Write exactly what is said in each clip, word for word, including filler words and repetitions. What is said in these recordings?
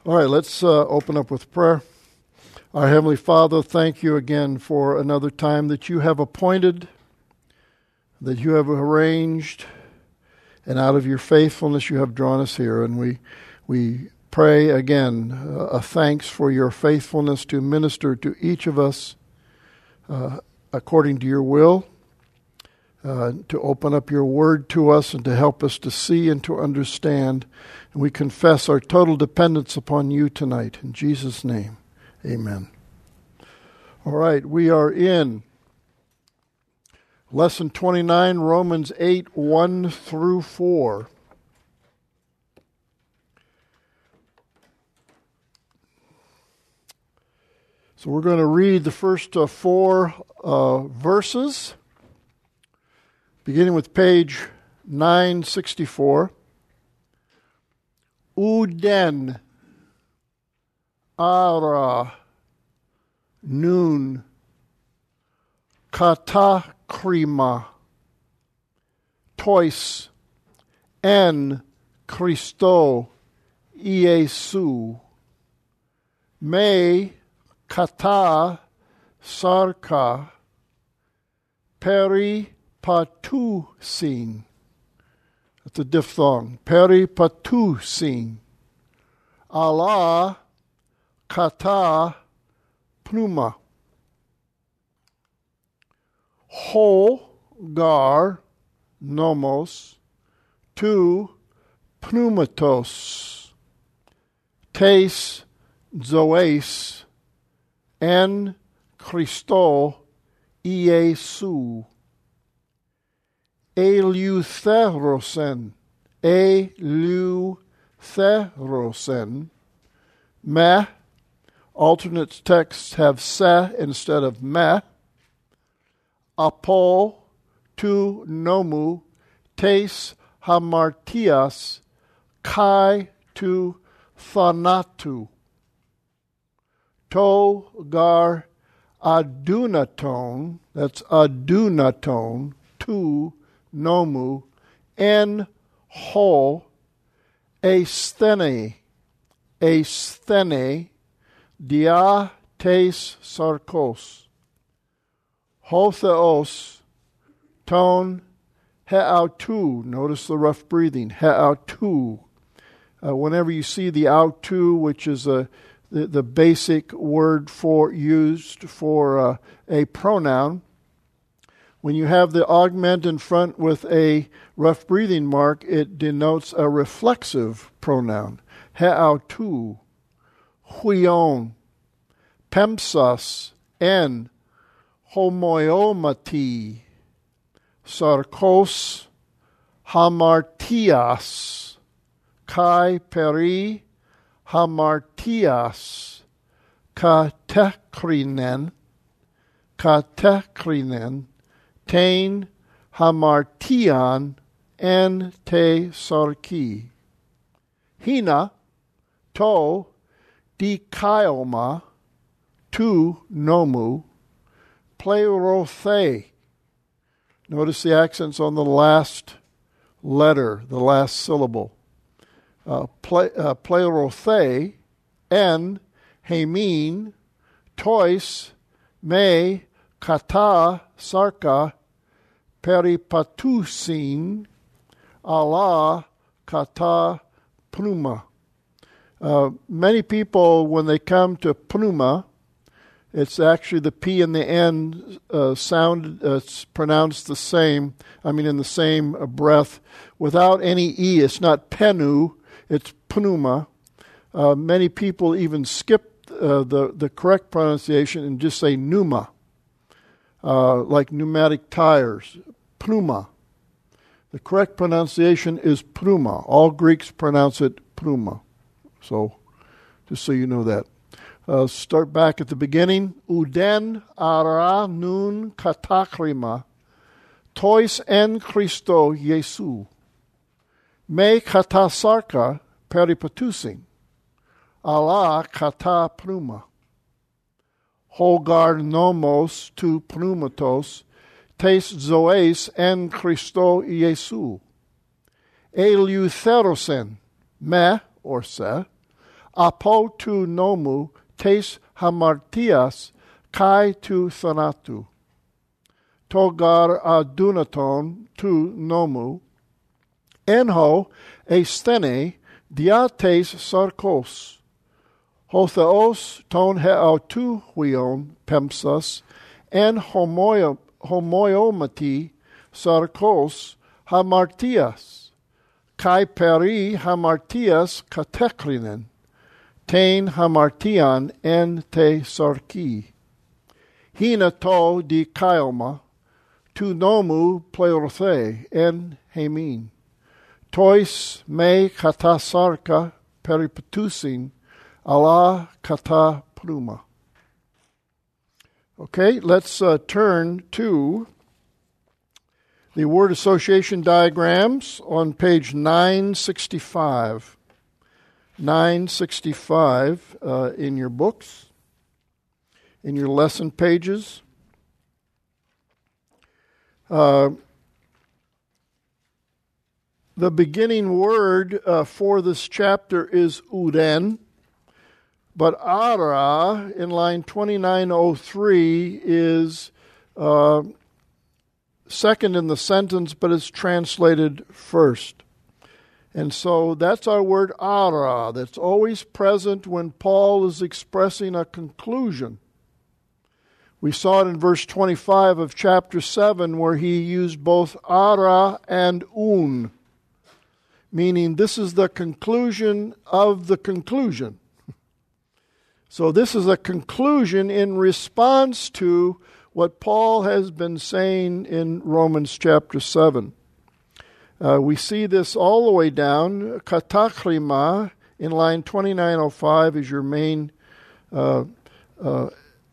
All right, let's uh, open up with prayer. Our Heavenly Father, thank you again for another time that you have appointed, that you have arranged, and out of your faithfulness you have drawn us here. And we we pray again uh, a thanks for your faithfulness to minister to each of us uh, according to your will, uh, to open up your word to us and to help us to see and to understand. And we confess our total dependence upon you tonight. In Jesus' name, amen. All right, we are in Lesson twenty-nine, Romans eight, one through four. So we're going to read the first uh, four uh, verses, beginning with page nine sixty-four. Uden, ara, nun, katakrima, tois, en Christo, Iesu, me kata sarka, peripatusin. That's a diphthong. Peripatusin. Allah kata pneuma. Ho gar nomos tu pneumatos. Tes zoes en Christo Iesu. Eleutherosen, eleutherosen, me, alternate texts have se instead of me, apo, tu nomu, tes hamartias, kai tu thanatu, to gar adunaton, that's adunaton, tu nomu, en ho, asthene, asthene, dia tes sarkos, hotheos, ton, heautu, notice the rough breathing, heautu. Uh, whenever you see the autu, which is a, the, the basic word for used for uh, a pronoun, when you have the augment in front with a rough breathing mark, it denotes a reflexive pronoun. Heautu, huion, pempsas, en, homoiomati, sarkos, hamartias, kai peri, hamartias, katekrinen, katekrinen, Tain hamartian en te sarki. Hina to dikaioma tu nomu pleurothe. Notice the accents on the last letter, the last syllable. Uh, ple, uh, pleurothe en hemin tois me kata sarka peripatusin Allah kata pneuma. Uh, many people, when they come to pneuma, it's actually the P and the N uh, sound, uh, it's pronounced the same, I mean in the same uh, breath, without any E. It's not penu, it's pneuma. Uh, many people even skip uh, the, the correct pronunciation and just say pneuma. Uh, like pneumatic tires, pneuma. The correct pronunciation is pneuma. All Greeks pronounce it pneuma. So, just so you know that. Uh, start back at the beginning. Uden ara nun katakrima, tois en Christo Iesu. Me kata sarka peripatusin, Allah kata pneuma. Hogar nomos tu pneumatos, tes zoes en Christo Iesu. Eleutherosen, me, or se, apo tu nomu tes hamartias kai tu thanatu. Togar adunaton tu nomu, enho esthene diates sarkos. Hotheos ton heautu huion pempsas, en homoio, homoiomati sarkos hamartias, kai peri hamartias katekrinen, tein hamartian en te sarki. Hina to di kailma, tu nomu pleurthe en hemin. Tois me katasarka peripetusin, Allah kata pluma. Okay, let's uh, turn to the word association diagrams on page nine sixty-five. nine sixty-five uh, in your books, in your lesson pages. Uh, the beginning word uh, for this chapter is uren. But ara in line twenty-nine oh three is uh, second in the sentence, but it's translated first. And so that's our word ara, that's always present when Paul is expressing a conclusion. We saw it in verse twenty-five of chapter seven where he used both ara and un, meaning this is the conclusion of the conclusion. So this is a conclusion in response to what Paul has been saying in Romans chapter seven. Uh, we see this all the way down. Katakrima in line twenty-nine oh five is your main uh, uh,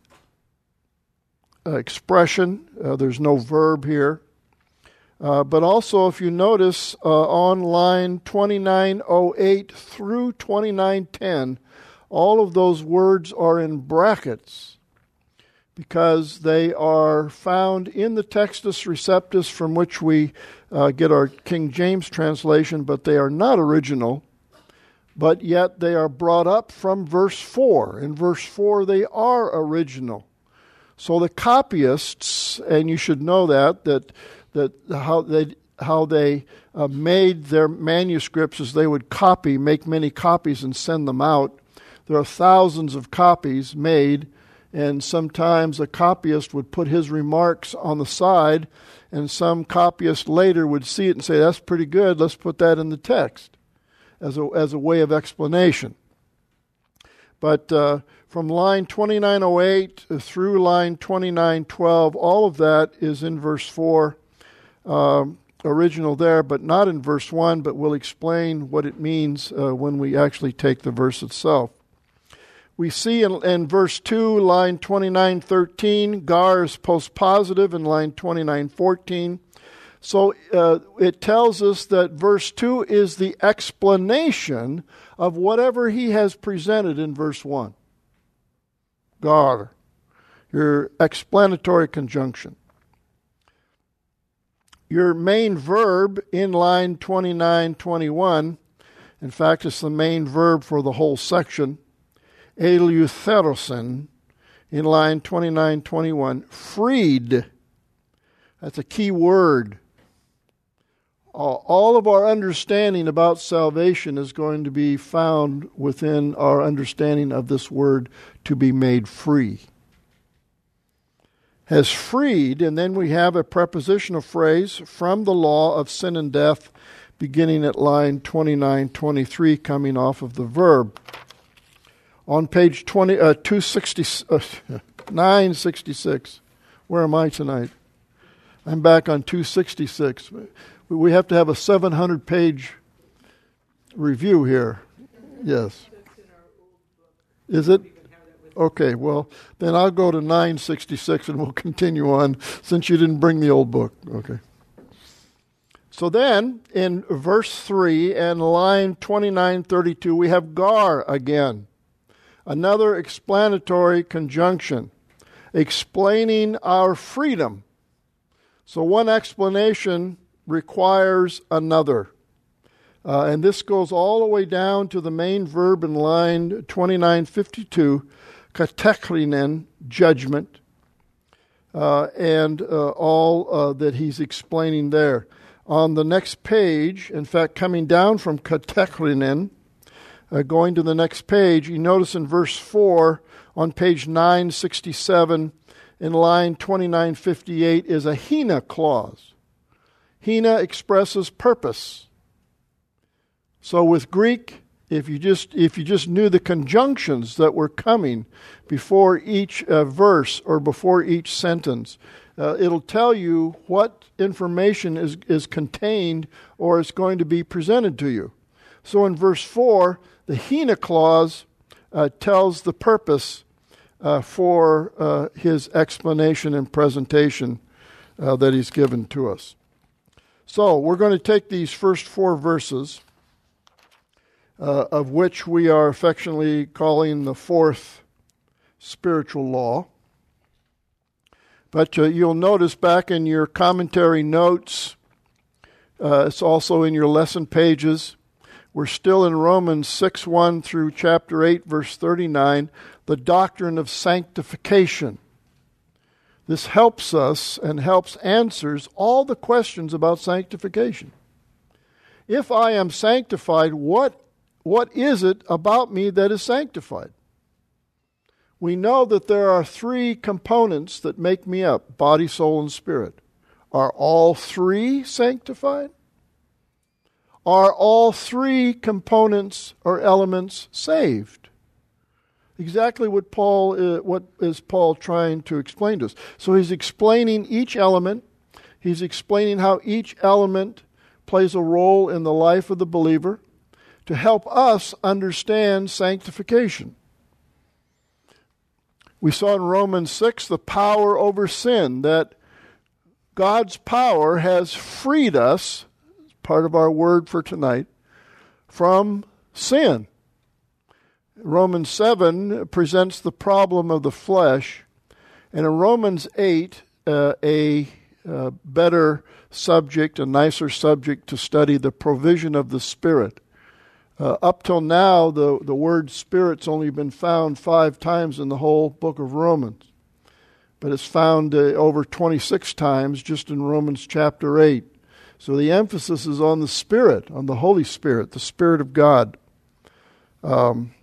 expression. Uh, there's no verb here. Uh, but also, if you notice, uh, on line twenty-nine oh eight through twenty-nine ten, all of those words are in brackets because they are found in the Textus Receptus from which we uh, get our King James translation, but they are not original, but yet they are brought up from verse four. In verse four, they are original. So the copyists, and you should know that, that, that how they how they uh, made their manuscripts is they would copy, make many copies and send them out. There are thousands of copies made, and sometimes a copyist would put his remarks on the side, and some copyist later would see it and say, that's pretty good, let's put that in the text as a, as a way of explanation. But uh, from line twenty-nine oh eight through line twenty-nine twelve, all of that is in verse four, um, original there, but not in verse one, but we'll explain what it means uh, when we actually take the verse itself. We see in, in verse two, line twenty-nine thirteen, gar is postpositive in line twenty-nine fourteen. So uh, it tells us that verse two is the explanation of whatever he has presented in verse one. Gar, your explanatory conjunction. Your main verb in line twenty-nine twenty-one, in fact, it's the main verb for the whole section, eleutherosin, in line twenty-nine twenty-one, freed. That's a key word. All of our understanding about salvation is going to be found within our understanding of this word to be made free. Has freed, and then we have a prepositional phrase from the law of sin and death beginning at line twenty-nine twenty-three coming off of the verb. On page twenty, uh, two sixty, uh, nine sixty-six, where am I tonight? I'm back on two sixty-six. We have to have a seven hundred page review here. Yes. Is it? Okay, well, then I'll go to nine sixty-six and we'll continue on since you didn't bring the old book. Okay. So then, in verse three and line twenty-nine thirty-two, we have gar again. Another explanatory conjunction, explaining our freedom. So one explanation requires another. Uh, and this goes all the way down to the main verb in line twenty-nine fifty-two, katekrinen, judgment, uh, and uh, all uh, that he's explaining there. On the next page, in fact, coming down from katekrinen, uh, going to the next page, you notice in verse four on page nine sixty-seven, in line twenty-nine fifty-eight, is a hina clause. Hina expresses purpose. So with Greek, if you just if you just knew the conjunctions that were coming before each uh, verse or before each sentence, uh, it'll tell you what information is, is contained or is going to be presented to you. So in verse four, the hina clause uh, tells the purpose uh, for uh, his explanation and presentation uh, that he's given to us. So we're going to take these first four verses, Uh, of which we are affectionately calling the fourth spiritual law. But uh, you'll notice back in your commentary notes, uh, it's also in your lesson pages, we're still in Romans six one through chapter eight, verse thirty-nine, the doctrine of sanctification. This helps us and helps answers all the questions about sanctification. If I am sanctified, what What is it about me that is sanctified? We know that there are three components that make me up, body, soul, and spirit. Are all three sanctified? Are all three components or elements saved? Exactly what Paul uh, what is Paul trying to explain to us. So he's explaining each element. He's explaining how each element plays a role in the life of the believer, to help us understand sanctification. We saw in Romans six the power over sin, that God's power has freed us, part of our word for tonight, from sin. Romans seven presents the problem of the flesh, and in Romans eight, uh, a uh, better subject, a nicer subject to study, the provision of the Spirit. Uh, up till now, the, the word Spirit's only been found five times in the whole book of Romans. But it's found uh, over twenty-six times just in Romans chapter eight. So the emphasis is on the Spirit, on the Holy Spirit, the Spirit of God. Um,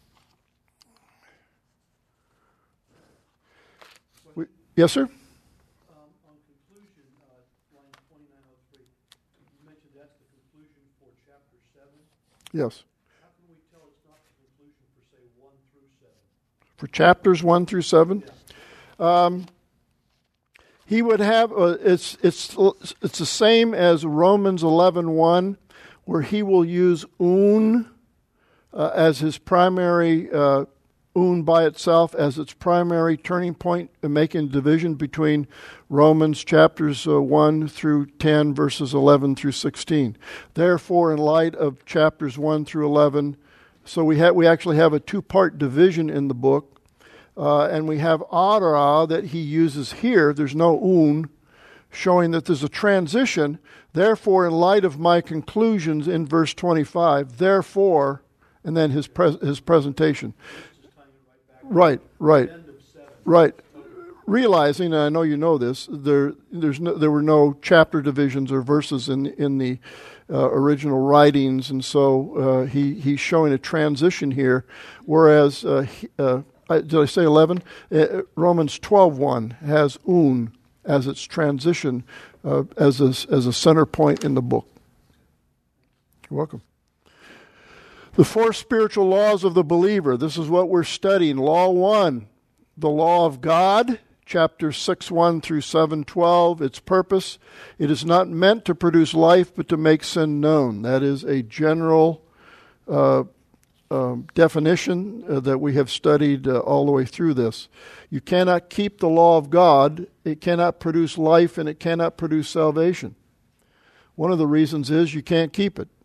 we, yes, sir? Um, on conclusion, uh, line twenty-nine oh three, you mentioned that's the conclusion for chapter seven. Yes. How can we tell it's not the conclusion for, say, one through seven? For chapters one through seven? Yes. Um, he would have, uh, it's it's it's the same as Romans eleven one, where he will use un uh, as his primary, uh, un by itself as its primary turning point, in making division between Romans chapters uh, one through ten, verses eleven through sixteen. Therefore, in light of chapters one through eleven, so we have we actually have a two-part division in the book. Uh, and we have ara that he uses here. There's no un, showing that there's a transition. Therefore, in light of my conclusions in verse twenty-five, therefore, and then his pres- his presentation. Right, right, right. Realizing, and I know you know this, there there's no, there were no chapter divisions or verses in in the uh, original writings, and so uh, he he's showing a transition here, whereas. Uh, he, uh, Did I say eleven? Uh, Romans twelve one has un as its transition, uh, as a, as a center point in the book. You're welcome. The four spiritual laws of the believer. This is what we're studying. Law one, the law of God, chapter six one through seven twelve. Its purpose: it is not meant to produce life, but to make sin known. That is a general Uh, Um, definition uh, that we have studied uh, all the way through this. You cannot keep the law of God. It cannot produce life, and it cannot produce salvation. One of the reasons is you can't keep it.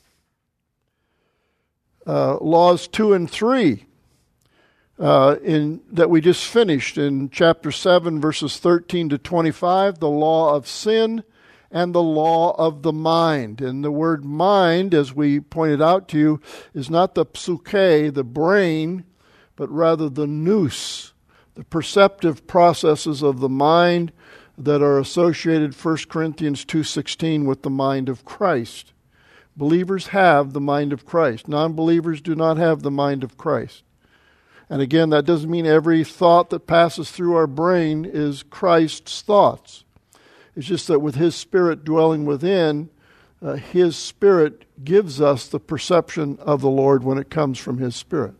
Uh, laws two and three uh, in that we just finished in chapter seven, verses thirteen to twenty-five, the law of sin and the law of the mind. And the word mind, as we pointed out to you, is not the psyche, the brain, but rather the nous, the perceptive processes of the mind that are associated, First Corinthians two sixteen, with the mind of Christ. Believers have the mind of Christ. Non-believers do not have the mind of Christ. And again, that doesn't mean every thought that passes through our brain is Christ's thoughts. It's just that with His Spirit dwelling within, uh, His Spirit gives us the perception of the Lord when it comes from His Spirit.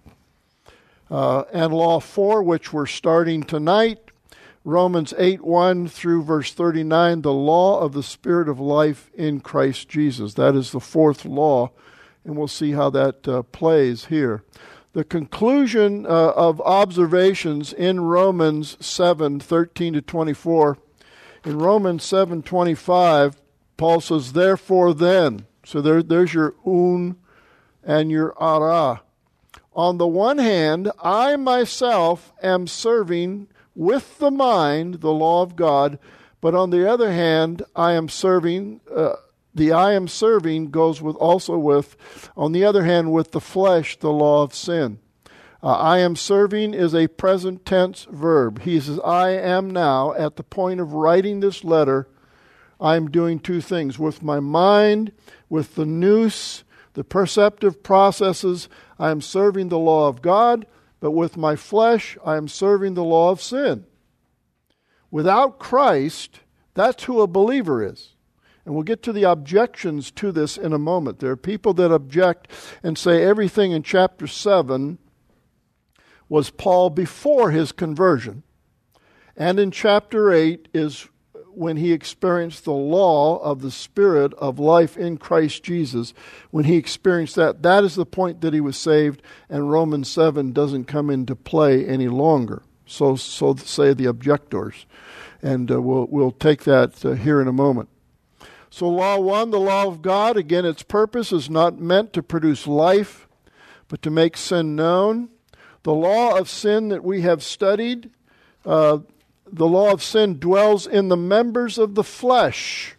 Uh, and law four, which we're starting tonight, Romans eight one through verse thirty-nine, the law of the Spirit of life in Christ Jesus. That is the fourth law, and we'll see how that uh, plays here. The conclusion uh, of observations in Romans seven thirteen to twenty-four. In Romans seven twenty-five, Paul says, therefore then, so there, there's your un and your ara. On the one hand, I myself am serving with the mind the law of God, but on the other hand, I am serving, uh, the I am serving goes with also with, on the other hand, with the flesh, the law of sin. Uh, I am serving is a present tense verb. He says, I am now, at the point of writing this letter, I am doing two things. With my mind, with the nous, the perceptive processes, I am serving the law of God, but with my flesh, I am serving the law of sin. Without Christ, that's who a believer is. And we'll get to the objections to this in a moment. There are people that object and say everything in chapter seven was Paul before his conversion. And in chapter eight is when he experienced the law of the Spirit of life in Christ Jesus. When he experienced that, that is the point that he was saved, and Romans seven doesn't come into play any longer. So, so say the objectors. And uh, we'll, we'll take that uh, here in a moment. So law one, the law of God, again, its purpose is not meant to produce life, but to make sin known. The law of sin that we have studied, uh, the law of sin dwells in the members of the flesh.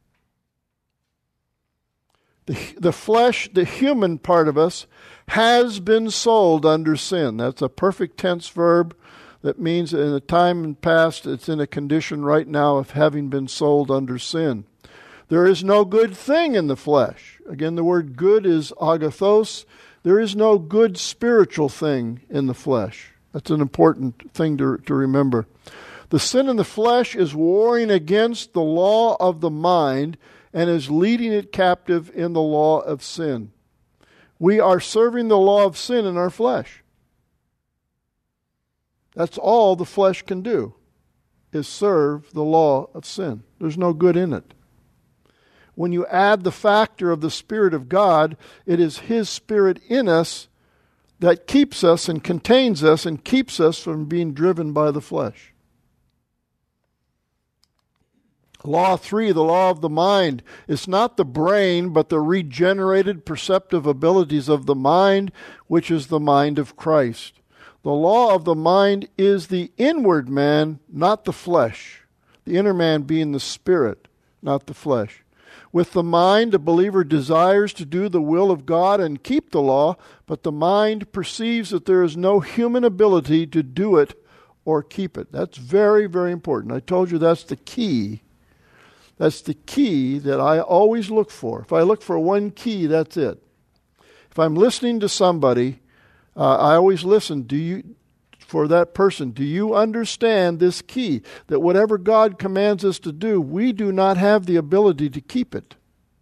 The, the flesh, the human part of us, has been sold under sin. That's a perfect tense verb. That means in a time past, it's in a condition right now of having been sold under sin. There is no good thing in the flesh. Again, the word good is agathos. There is no good spiritual thing in the flesh. That's an important thing to, to remember. The sin in the flesh is warring against the law of the mind and is leading it captive in the law of sin. We are serving the law of sin in our flesh. That's all the flesh can do, is serve the law of sin. There's no good in it. When you add the factor of the Spirit of God, it is His Spirit in us that keeps us and contains us and keeps us from being driven by the flesh. Law three, the law of the mind, is not the brain, but the regenerated perceptive abilities of the mind, which is the mind of Christ. The law of the mind is the inward man, not the flesh. The inner man being the spirit, not the flesh. With the mind, a believer desires to do the will of God and keep the law, but the mind perceives that there is no human ability to do it or keep it. That's very, very important. I told you that's the key. That's the key that I always look for. If I look for one key, that's it. If I'm listening to somebody, uh, I always listen. Do you, for that person, do you understand this key? That whatever God commands us to do, we do not have the ability to keep it.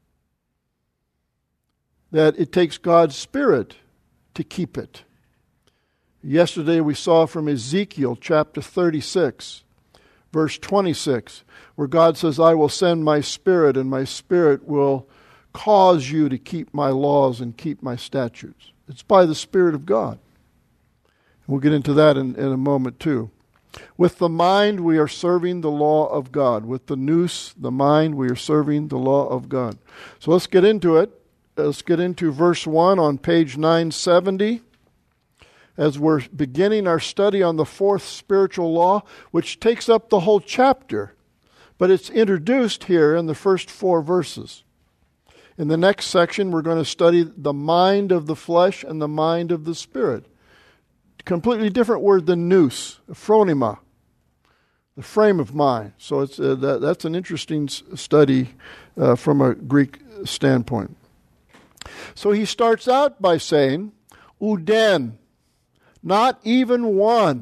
That it takes God's Spirit to keep it. Yesterday we saw from Ezekiel chapter thirty-six, verse twenty-six, where God says, I will send my Spirit, and my Spirit will cause you to keep my laws and keep my statutes. It's by the Spirit of God. We'll get into that in, in a moment too. With the mind, we are serving the law of God. With the nous, the mind, we are serving the law of God. So let's get into it. Let's get into verse one on page nine seventy. As we're beginning our study on the fourth spiritual law, which takes up the whole chapter. But it's introduced here in the first four verses. In the next section, we're going to study the mind of the flesh and the mind of the spirit. Completely different word than nous, phronema, the frame of mind. So it's uh, that, that's an interesting s- study uh, from a Greek standpoint. So he starts out by saying, uden, not even one.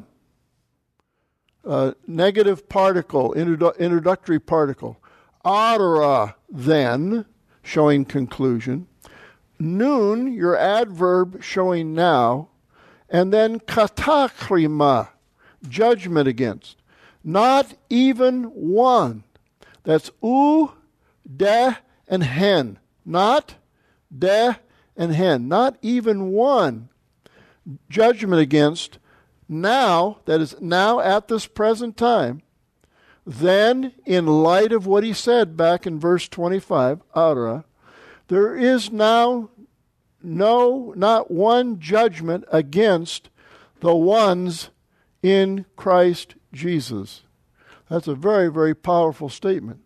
Uh, negative particle, introdu- introductory particle. Ara, then, showing conclusion. Nun, your adverb showing now. And then katakrima, judgment against. Not even one. That's u, de, and hen. Not, de, and hen. Not even one. Judgment against. Now, that is now at this present time. Then, in light of what he said back in verse twenty-five, ara, there is now no, not one judgment against the ones in Christ Jesus. That's a very, very powerful statement.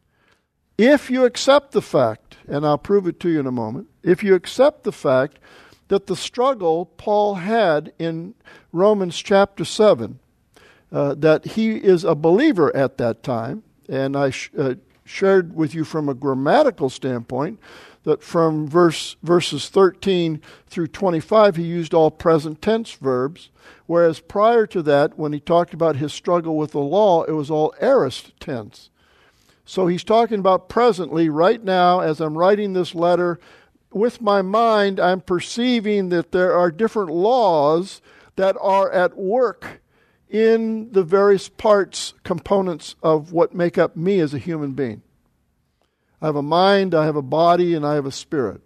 If you accept the fact, and I'll prove it to you in a moment, if you accept the fact that the struggle Paul had in Romans chapter seven, uh, that he is a believer at that time, and I sh- uh, shared with you from a grammatical standpoint that from verse verses thirteen through twenty-five he used all present tense verbs, whereas prior to that, when he talked about his struggle with the law, it was all aorist tense. So he's talking about presently, right now, as I'm writing this letter, with my mind, I'm perceiving that there are different laws that are at work in the various parts, components of what make up me as a human being. I have a mind, I have a body, and I have a spirit.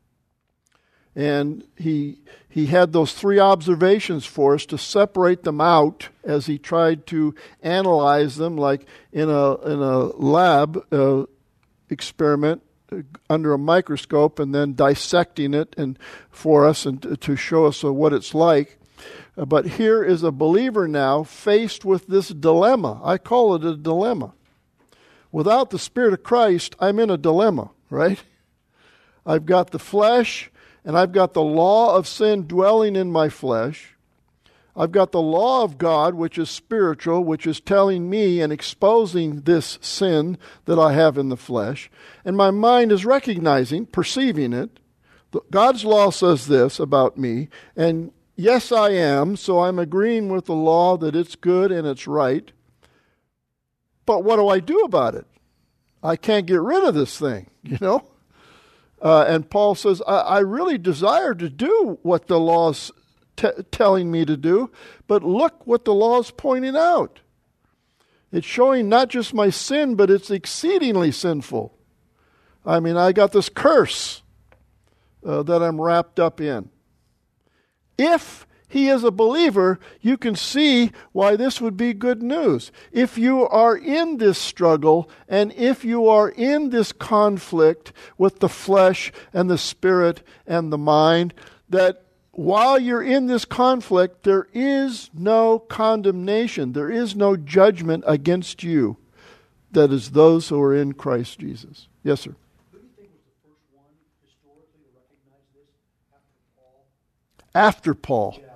And he he had those three observations for us to separate them out as he tried to analyze them, like in a in a lab uh, experiment under a microscope, and then dissecting it and for us and to show us uh, what it's like. Uh, but here is a believer now faced with this dilemma. I call it a dilemma. Without the Spirit of Christ, I'm in a dilemma, right? I've got the flesh, and I've got the law of sin dwelling in my flesh. I've got the law of God, which is spiritual, which is telling me and exposing this sin that I have in the flesh. And my mind is recognizing, perceiving it. God's law says this about me, and yes, I am, so I'm agreeing with the law that it's good and it's right. But what do I do about it? I can't get rid of this thing, you know? Uh, and Paul says, I, I really desire to do what the law's t- telling me to do, but look what the law's pointing out. It's showing not just my sin, but it's exceedingly sinful. I mean, I got this curse uh, that I'm wrapped up in. If he is a believer, you can see why this would be good news. If you are in this struggle, and if you are in this conflict with the flesh and the spirit and the mind, that while you're in this conflict, there is no condemnation. There is no judgment against you. That is those who are in Christ Jesus. Yes, sir. Who do you think was the first one historically to recognize this after Paul? After Paul. Yeah.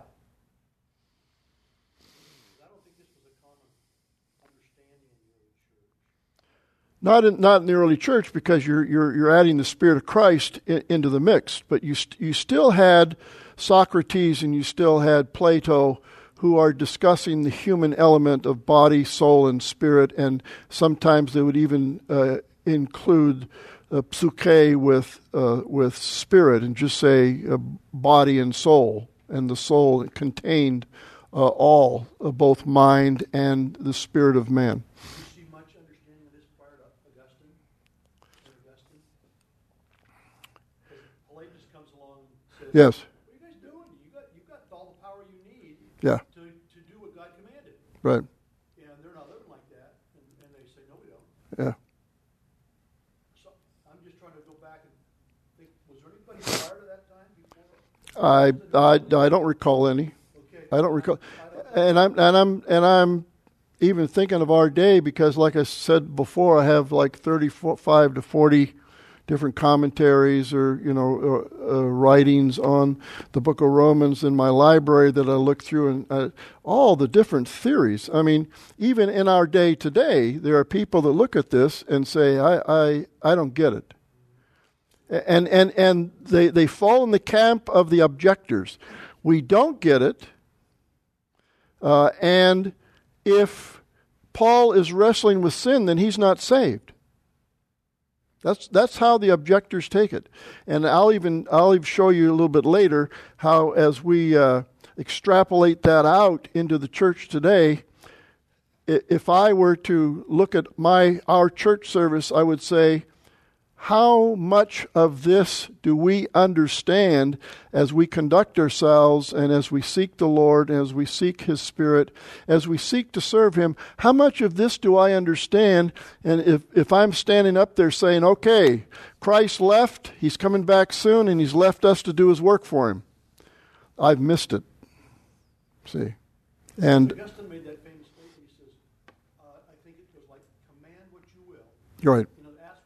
I don't think this was a common understanding in the early church. Not in, not in the early church, because you're you're you're adding the Spirit of Christ in, into the mix. But you st- you still had Socrates and you still had Plato, who are discussing the human element of body, soul, and spirit, and sometimes they would even uh, include uh, psyche with uh, with spirit, and just say uh, body and soul, and the soul contained uh, all, uh, both mind and the spirit of man. Do you see much understanding of this prior to Augustine? Augustine? Pelagius comes along and says, Yes. what are you guys doing? You got, you got all the power you need Yeah. to, to do what God commanded. Right. And they're not living like that. And, and they say, no, we don't. Yeah. So I'm just trying to go back and think, was there anybody prior to that time before? I I I don't recall any. Okay. I don't recall, and I'm and I'm and I'm even thinking of our day, because like I said before, I have like thirty-five to forty different commentaries or, you know, uh, uh, writings on the book of Romans in my library that I look through, and uh, all the different theories. I mean, even in our day today, there are people that look at this and say, I, I, I don't get it. And and and they, they fall in the camp of the objectors. We don't get it. Uh, and if Paul is wrestling with sin, then he's not saved. That's that's how the objectors take it. And I'll even I'll even show you a little bit later how, as we uh, extrapolate that out into the church today, if I were to look at my our church service, I would say, how much of this do we understand as we conduct ourselves and as we seek the Lord, as we seek His Spirit, as we seek to serve Him? How much of this do I understand? And if, if I'm standing up there saying, okay, Christ left, He's coming back soon, and He's left us to do His work for Him, I've missed it. See? And Augustine made that famous statement. He says, uh, I think it was like, command what you will. You're right.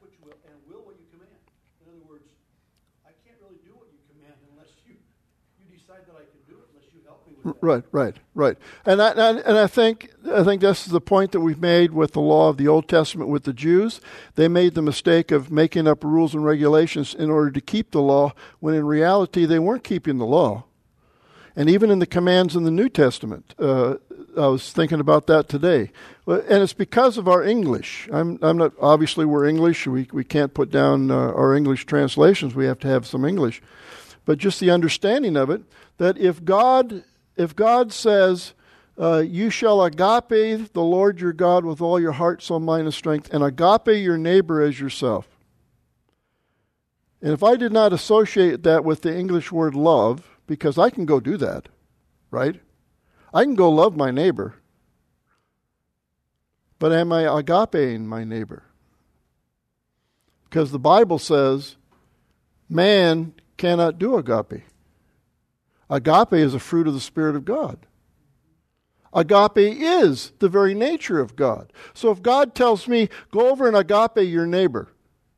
Right, right, right, and I, and I think I think this is the point that we've made with the law of the Old Testament with the Jews. They made the mistake of making up rules and regulations in order to keep the law, when in reality they weren't keeping the law. And even in the commands in the New Testament, uh, I was thinking about that today, and it's because of our English. I'm I'm not obviously we're English. We we can't put down uh, our English translations. We have to have some English, but just the understanding of it, that if God If God says, uh, you shall agape the Lord your God with all your heart, soul, mind, and strength, and agape your neighbor as yourself. And if I did not associate that with the English word love, because I can go do that, right? I can go love my neighbor. But am I agapeing my neighbor? Because the Bible says man cannot do agape. Agape is a fruit of the Spirit of God. Agape is the very nature of God. So if God tells me, go over and agape your neighbor,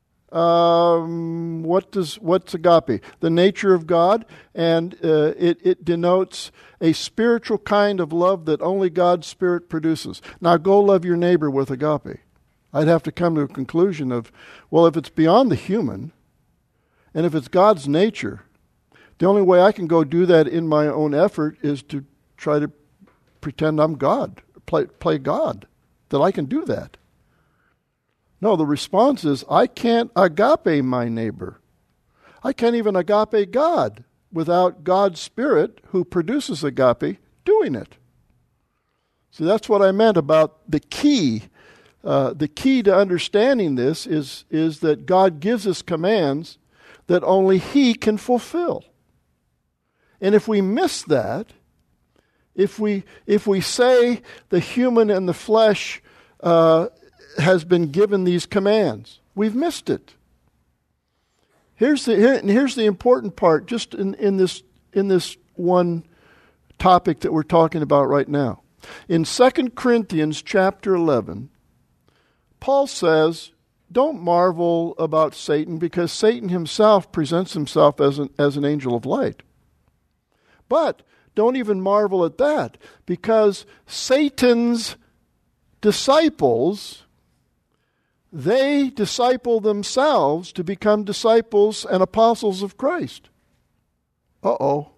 um, what does what's agape? The nature of God, and uh, it, it denotes a spiritual kind of love that only God's Spirit produces. Now go love your neighbor with agape. I'd have to come to a conclusion of, well, if it's beyond the human, and if it's God's nature, the only way I can go do that in my own effort is to try to pretend I'm God, play, play God, that I can do that. No, the response is, I can't agape my neighbor. I can't even agape God without God's Spirit, who produces agape, doing it. See, that's what I meant about the key. Uh, the key to understanding this is, is that God gives us commands that only He can fulfill. And if we miss that, if we if we say the human and the flesh uh, has been given these commands, we've missed it. Here's the here, here's the important part, just in, in this in this one topic that we're talking about right now. In Second Corinthians chapter eleven, Paul says, don't marvel about Satan, because Satan himself presents himself as an as an angel of light. But don't even marvel at that, because Satan's disciples, they disciple themselves to become disciples and apostles of Christ. Uh-oh.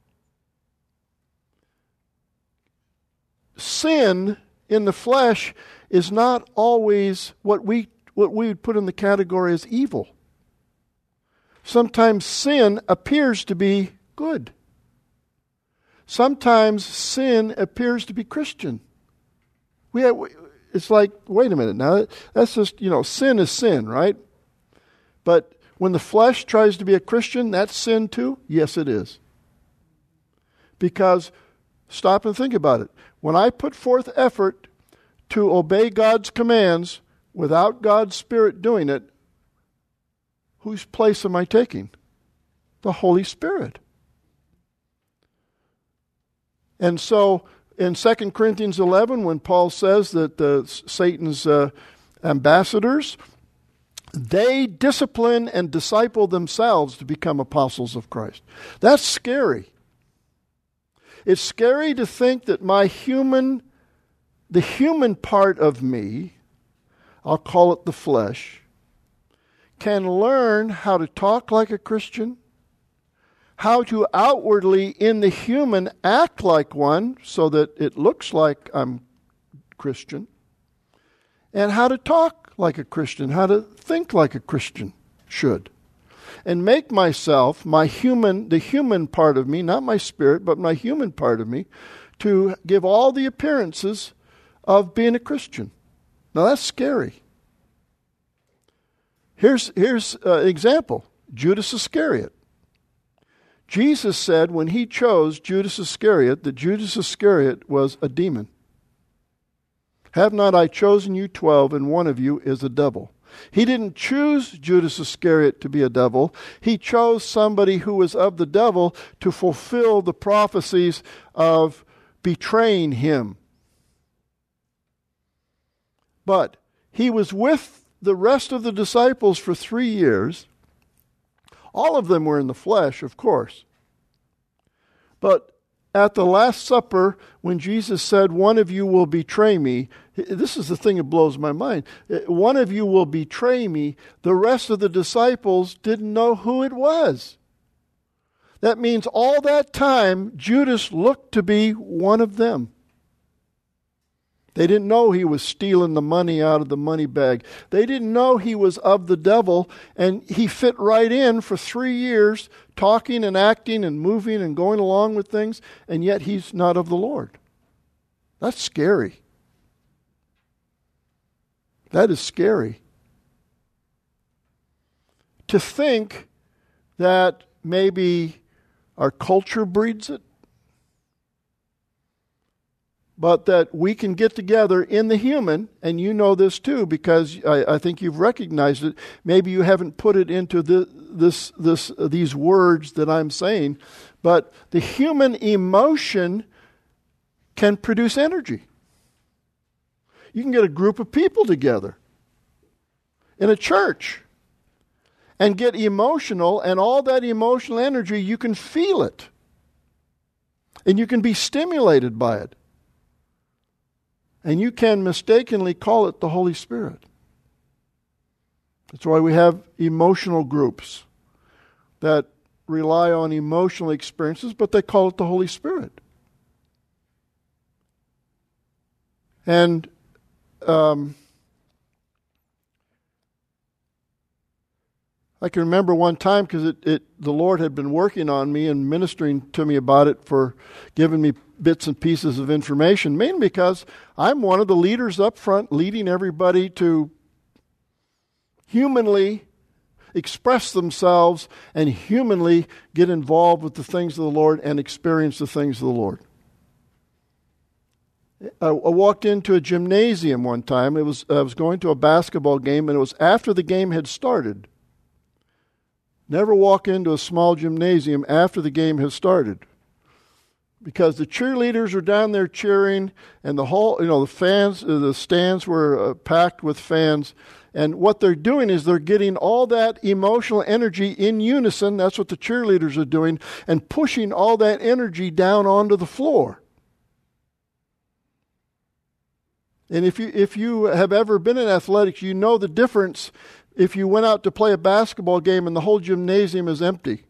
Sin in the flesh is not always what we what we would put in the category as evil. Sometimes sin appears to be good. Sometimes sin appears to be Christian. We have, it's like, wait a minute now, that's just, you know, sin is sin, right? But when the flesh tries to be a Christian, that's sin too? Yes, it is. Because, stop and think about it. When I put forth effort to obey God's commands without God's Spirit doing it, whose place am I taking? The Holy Spirit. And so in Second Corinthians eleven, when Paul says that uh, Satan's uh, ambassadors, they discipline and disciple themselves to become apostles of Christ. That's scary. It's scary to think that my human, the human part of me, I'll call it the flesh, can learn how to talk like a Christian, how to outwardly in the human act like one so that it looks like I'm Christian, and how to talk like a Christian, how to think like a Christian should. And make myself, my human, the human part of me, not my spirit, but my human part of me, to give all the appearances of being a Christian. Now that's scary. Here's here's an example. Judas Iscariot. Jesus said when he chose Judas Iscariot that Judas Iscariot was a demon. Have not I chosen you twelve, and one of you is a devil? He didn't choose Judas Iscariot to be a devil. He chose somebody who was of the devil to fulfill the prophecies of betraying him. But he was with the rest of the disciples for three years. All of them were in the flesh, of course. But at the Last Supper, when Jesus said, one of you will betray me, this is the thing that blows my mind. One of you will betray me. The rest of the disciples didn't know who it was. That means all that time, Judas looked to be one of them. They didn't know he was stealing the money out of the money bag. They didn't know he was of the devil, and he fit right in for three years, talking and acting and moving and going along with things, and yet he's not of the Lord. That's scary. That is scary. To think that maybe our culture breeds it, but that we can get together in the human, and you know this too because I, I think you've recognized it. Maybe you haven't put it into the, this, this, uh, these words that I'm saying, but the human emotion can produce energy. You can get a group of people together in a church and get emotional, and all that emotional energy, you can feel it. And you can be stimulated by it. And you can mistakenly call it the Holy Spirit. That's why we have emotional groups that rely on emotional experiences, but they call it the Holy Spirit. And um, I can remember one time because it, it, the Lord had been working on me and ministering to me about it, for giving me bits and pieces of information, mainly because I'm one of the leaders up front leading everybody to humanly express themselves and humanly get involved with the things of the Lord and experience the things of the Lord. I, I walked into a gymnasium one time. It was I was going to a basketball game, and it was after the game had started. Never walk into a small gymnasium after the game has started, because the cheerleaders are down there cheering, and the whole, you know, the fans, the stands were uh, packed with fans, and what they're doing is they're getting all that emotional energy in unison. That's what the cheerleaders are doing, and pushing all that energy down onto the floor. And if you if you have ever been in athletics, you know the difference if you went out to play a basketball game and the whole gymnasium is empty,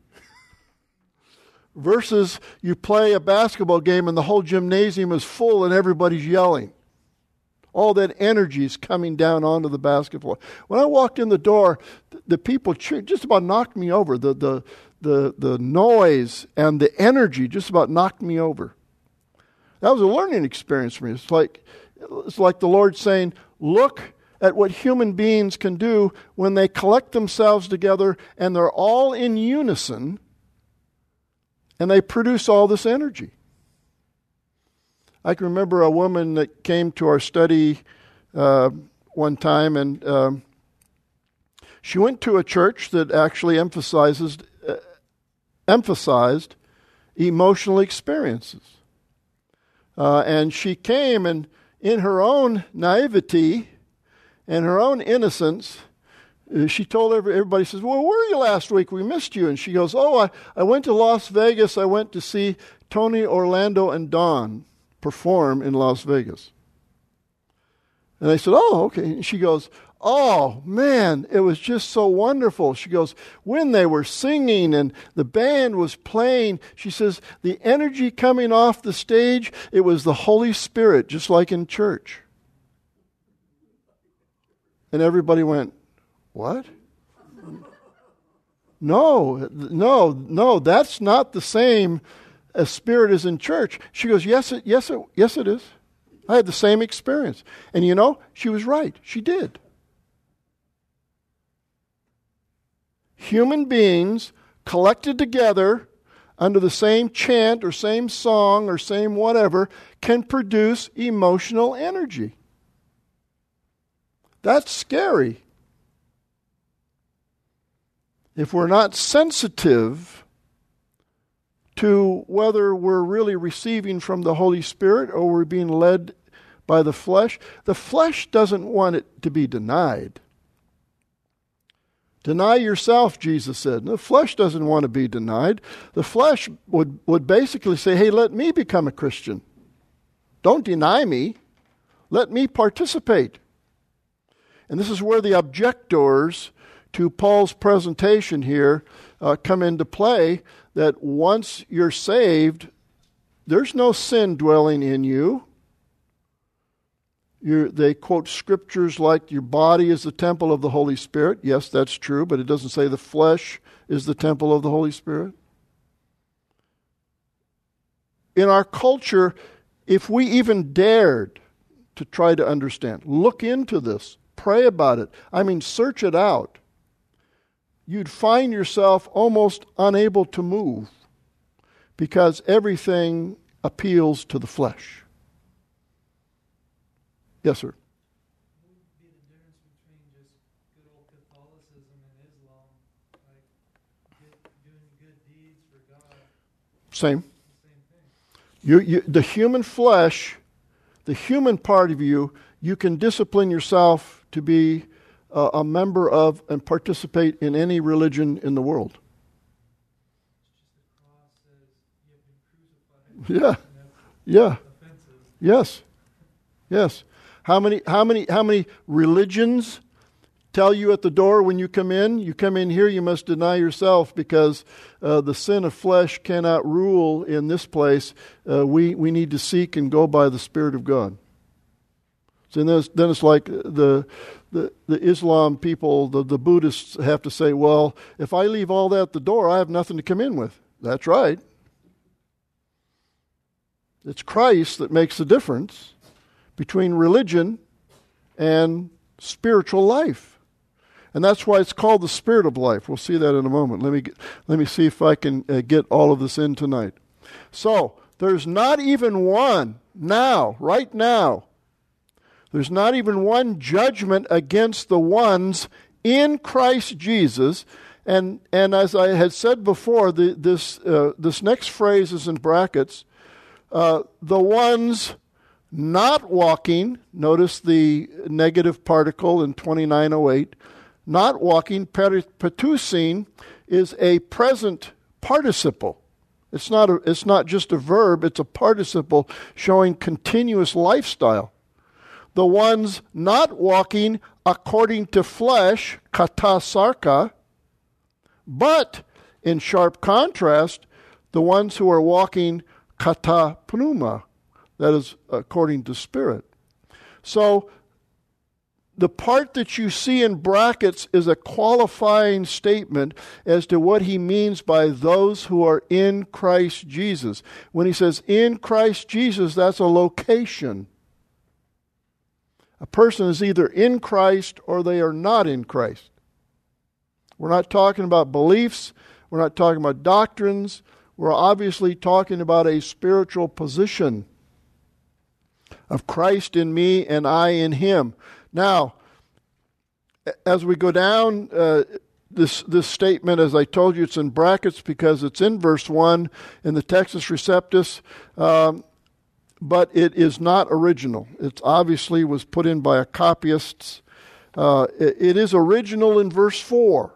versus you play a basketball game and the whole gymnasium is full and everybody's yelling. All that energy is coming down onto the basketball. When I walked in the door, the people cheered, just about knocked me over. The, the, the, the noise and the energy just about knocked me over. That was a learning experience for me. It's like, it's like the Lord saying, look at what human beings can do when they collect themselves together and they're all in unison, and they produce all this energy. I can remember a woman that came to our study uh, one time, and um, she went to a church that actually emphasizes uh, emphasized emotional experiences. Uh, and she came, and in her own naivety and her own innocence, uh, she told every, everybody, says, well, where were you last week? We missed you. And she goes, oh, I, I went to Las Vegas. I went to see Tony, Orlando, and Dawn perform in Las Vegas. And I said, oh, okay. And she goes, oh, man, it was just so wonderful. She goes, when they were singing and the band was playing, she says, the energy coming off the stage, it was the Holy Spirit, just like in church. And everybody went, what? No, no, no, that's not the same as Spirit is in church. She goes, yes, it, yes, it, yes, it is. I had the same experience. And you know, she was right. She did. Human beings collected together under the same chant or same song or same whatever can produce emotional energy. That's scary. If we're not sensitive to whether we're really receiving from the Holy Spirit or we're being led by the flesh, the flesh doesn't want it to be denied. Deny yourself, Jesus said. The flesh doesn't want to be denied. The flesh would, would basically say, hey, let me become a Christian. Don't deny me. Let me participate. And this is where the objectors to Paul's presentation here uh, come into play, that once you're saved, there's no sin dwelling in you. You're, they quote scriptures like your body is the temple of the Holy Spirit. Yes, that's true, but it doesn't say the flesh is the temple of the Holy Spirit. In our culture, if we even dared to try to understand, look into this, pray about it, I mean, search it out, you'd find yourself almost unable to move because everything appeals to the flesh. Yes, sir. What would be the difference between just good old Catholicism and Islam, like good, doing good deeds for God? Same. Same thing. You, you, the human flesh, the human part of you, you can discipline yourself to be uh, a member of and participate in any religion in the world. It's just the cross says you have been crucified. Yeah, yeah, Offensive. yes, yes. How many, how many, how many religions tell you at the door when you come in, you come in here, you must deny yourself because uh, the sin of flesh cannot rule in this place. Uh, we, we need to seek and go by the Spirit of God. So then it's, then it's like the, the the Islam people, the, the Buddhists have to say, well, if I leave all that at the door, I have nothing to come in with. That's right. It's Christ that makes the difference between religion and spiritual life. And that's why it's called the Spirit of life. We'll see that in a moment. Let me get, let me see if I can uh, get all of this in tonight. So, there's not even one now, right now, there's not even one judgment against the ones in Christ Jesus. And and as I had said before, the, this uh, this next phrase is in brackets. Uh, the ones not walking, notice the negative particle in twenty-nine oh eight, not walking, petusine, is a present participle. It's not, a, it's not just a verb, it's a participle showing continuous lifestyle. The ones not walking according to flesh, kata sarka, but in sharp contrast, the ones who are walking kata pneuma, that is according to Spirit. So the part that you see in brackets is a qualifying statement as to what he means by those who are in Christ Jesus. When he says in Christ Jesus, that's a location. A person is either in Christ or they are not in Christ. We're not talking about beliefs. We're not talking about doctrines. We're obviously talking about a spiritual position of Christ in me and I in him. Now, as we go down uh, this this statement, as I told you, it's in brackets because it's in verse one in the Textus Receptus. Um, but it is not original. It obviously was put in by a copyist. Uh, it, it is original in verse four.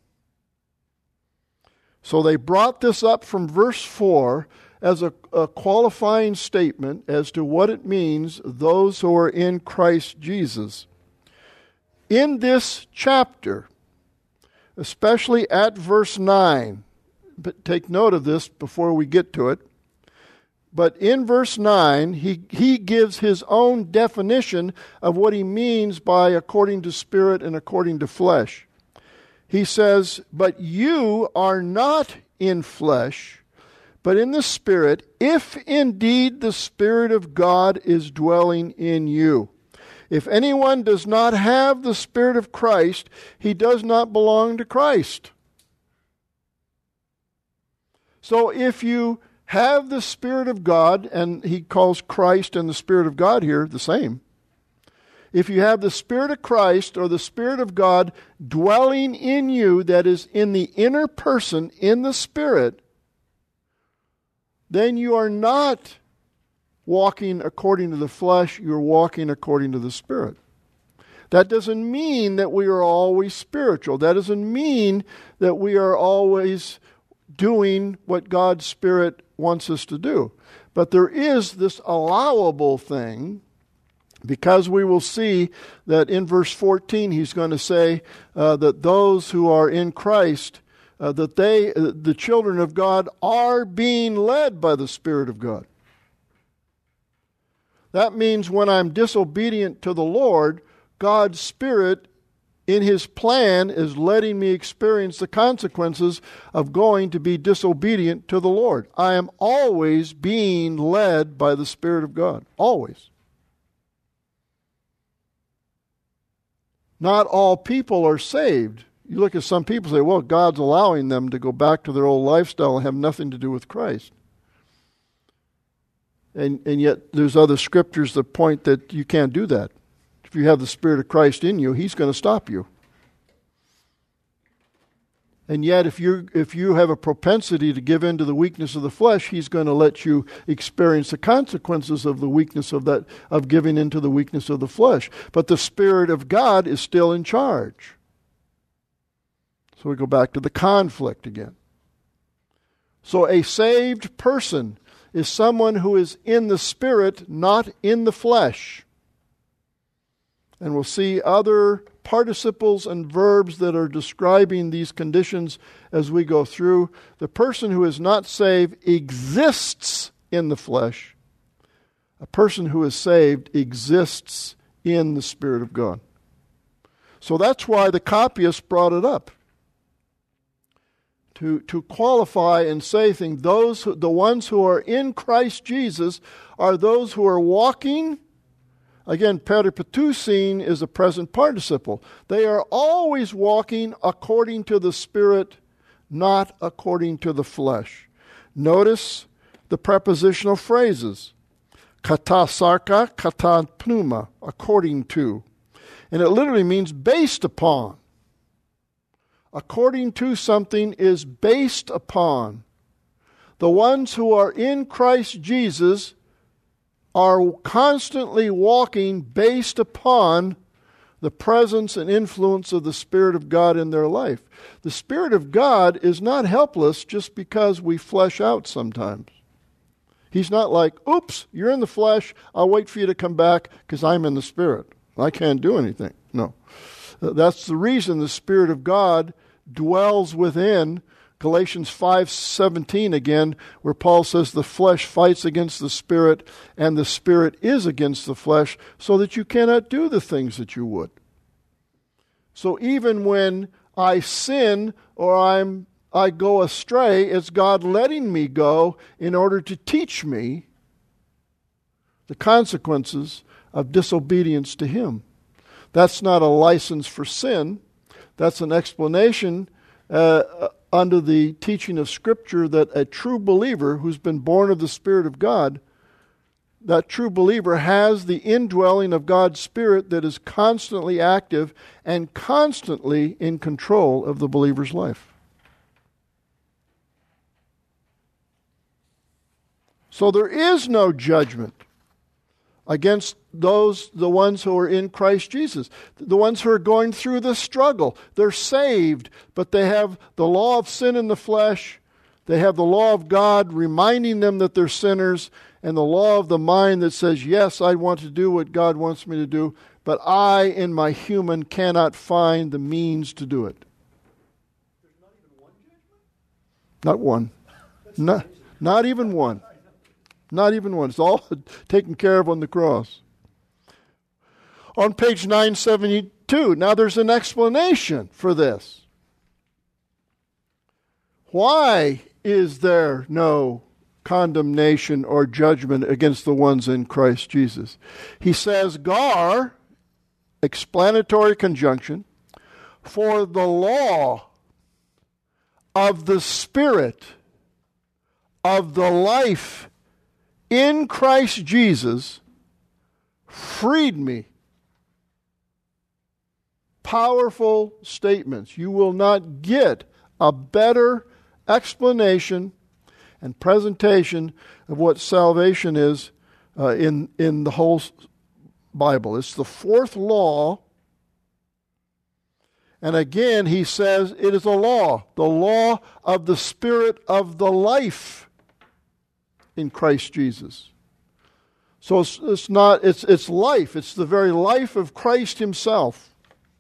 So they brought this up from verse four as a, a qualifying statement as to what it means, those who are in Christ Jesus. In this chapter, especially at verse nine, but take note of this before we get to it, but in verse nine, he, he gives his own definition of what he means by according to spirit and according to flesh. He says, "But you are not in flesh, but in the Spirit, if indeed the Spirit of God is dwelling in you. If anyone does not have the Spirit of Christ, he does not belong to Christ." So if you have the Spirit of God, and he calls Christ and the Spirit of God here the same. If you have the Spirit of Christ or the Spirit of God dwelling in you, that is in the inner person, in the Spirit, then you are not walking according to the flesh, you're walking according to the Spirit. That doesn't mean that we are always spiritual. That doesn't mean that we are always doing what God's Spirit wants us to do. But there is this allowable thing, because we will see that in verse fourteen he's going to say uh, that those who are in Christ, uh, that they, uh, the children of God, are being led by the Spirit of God. That means when I'm disobedient to the Lord, God's Spirit in His plan is letting me experience the consequences of going to be disobedient to the Lord. I am always being led by the Spirit of God. Always. Not all people are saved. You look at some people and say, well, God's allowing them to go back to their old lifestyle and have nothing to do with Christ. And, and yet there's other scriptures that point that you can't do that. If you have the Spirit of Christ in you, He's going to stop you. And yet if you if you have a propensity to give in to the weakness of the flesh, He's going to let you experience the consequences of the weakness of that, of giving into the weakness of the flesh. But the Spirit of God is still in charge. So we go back to the conflict again. So a saved person is someone who is in the Spirit, not in the flesh. And we'll see other participles and verbs that are describing these conditions as we go through. The person who is not saved exists in the flesh. A person who is saved exists in the Spirit of God. So that's why the copyist brought it up. To, to qualify and say things, those who, the ones who are in Christ Jesus are those who are walking. Again, peripatusin is a present participle. They are always walking according to the Spirit, not according to the flesh. Notice the prepositional phrases. Kata sarka, kata pneuma, according to. And it literally means based upon. According to something is based upon. The ones who are in Christ Jesus are constantly walking based upon the presence and influence of the Spirit of God in their life. The Spirit of God is not helpless just because we flesh out sometimes. He's not like, oops, you're in the flesh, I'll wait for you to come back because I'm in the Spirit. I can't do anything. No. That's the reason the Spirit of God dwells within. Galatians five seventeen again, where Paul says the flesh fights against the Spirit and the Spirit is against the flesh, so that you cannot do the things that you would. So even when I sin or I'm I go astray, it's God letting me go in order to teach me the consequences of disobedience to Him. That's not a license for sin. That's an explanation uh, under the teaching of Scripture that a true believer who's been born of the Spirit of God, that true believer has the indwelling of God's Spirit that is constantly active and constantly in control of the believer's life. So there is no judgment against those, the ones who are in Christ Jesus, the ones who are going through the struggle. They're saved, but they have the law of sin in the flesh. They have the law of God reminding them that they're sinners, and the law of the mind that says, yes, I want to do what God wants me to do, but I, in my human, cannot find the means to do it. There's not even one judgment? Not one. Not, not even one. Not even one. It's all taken care of on the cross. On page nine seventy-two, now there's an explanation for this. Why is there no condemnation or judgment against the ones in Christ Jesus? He says, Gar, explanatory conjunction, for the law of the Spirit of the life in Christ Jesus freed me. Powerful statements. You will not get a better explanation and presentation of what salvation is uh, in, in the whole Bible. It's the fourth law. And again, he says it is a law, the law of the Spirit of the life in Christ Jesus. So it's, it's not, it's, it's life. It's the very life of Christ himself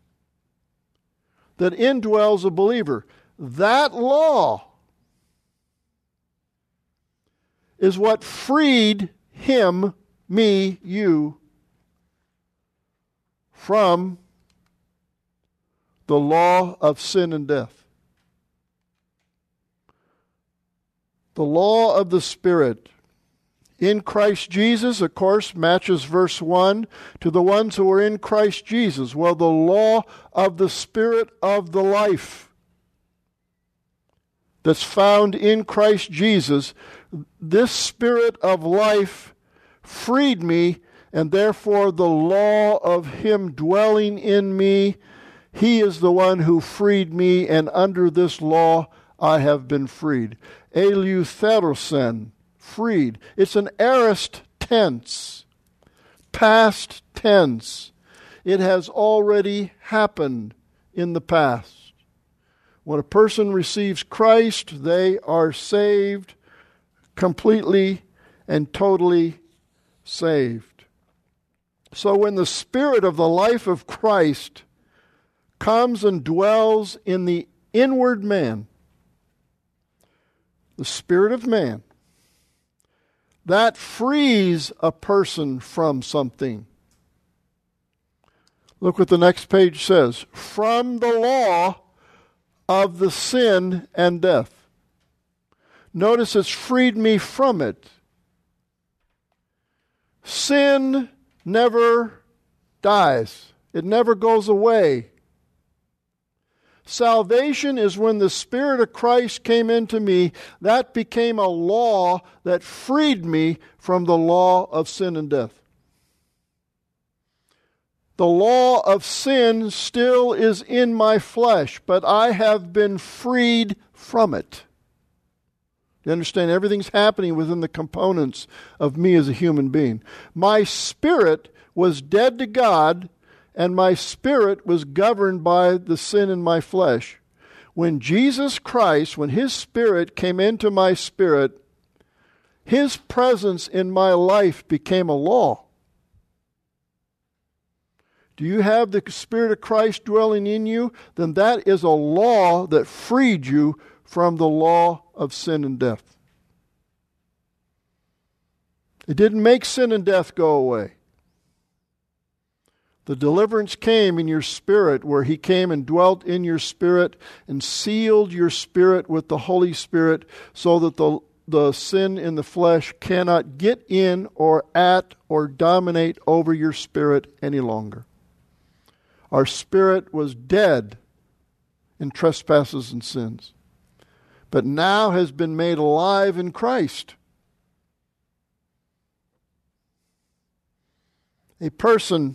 that indwells a believer. That law is what freed him, me, you, from the law of sin and death. The law of the Spirit in Christ Jesus, of course, matches verse one to the ones who are in Christ Jesus. Well, the law of the Spirit of the life that's found in Christ Jesus, this Spirit of life freed me, and therefore the law of him dwelling in me, he is the one who freed me, and under this law I have been freed. Eleutherosen, freed. It's an aorist tense, past tense. It has already happened in the past. When a person receives Christ, they are saved, completely and totally saved. So when the Spirit of the life of Christ comes and dwells in the inward man, the spirit of man, that frees a person from something. Look what the next page says. From the law of the sin and death. Notice it's freed me from it. Sin never dies. It never goes away. Salvation is when the Spirit of Christ came into me. That became a law that freed me from the law of sin and death. The law of sin still is in my flesh, but I have been freed from it. You understand? Everything's happening within the components of me as a human being. My spirit was dead to God, and my spirit was governed by the sin in my flesh. When Jesus Christ, when his Spirit came into my spirit, his presence in my life became a law. Do you have the Spirit of Christ dwelling in you? Then that is a law that freed you from the law of sin and death. It didn't make sin and death go away. The deliverance came in your spirit, where he came and dwelt in your spirit and sealed your spirit with the Holy Spirit, so that the, the sin in the flesh cannot get in or at or dominate over your spirit any longer. Our spirit was dead in trespasses and sins, but now has been made alive in Christ. A person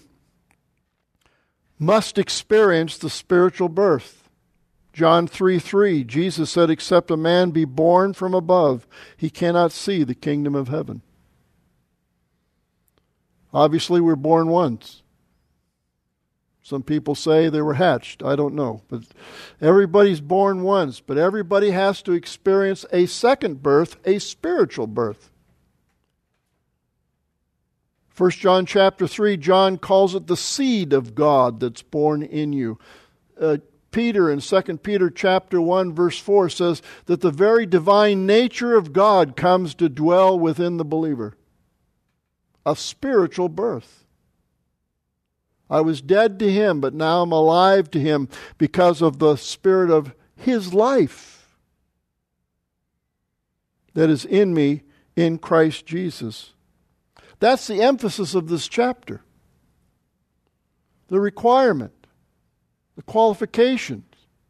must experience the spiritual birth. John three three, Jesus said, except a man be born from above, he cannot see the kingdom of heaven. Obviously, we're born once. Some people say they were hatched. I don't know. But everybody's born once. But everybody has to experience a second birth, a spiritual birth. First John chapter three, John calls it the seed of God that's born in you. Uh, Peter in Second Peter chapter one verse four says that the very divine nature of God comes to dwell within the believer. A spiritual birth. I was dead to him, but now I'm alive to him because of the spirit of his life that is in me in Christ Jesus. That's the emphasis of this chapter. The requirement, the qualifications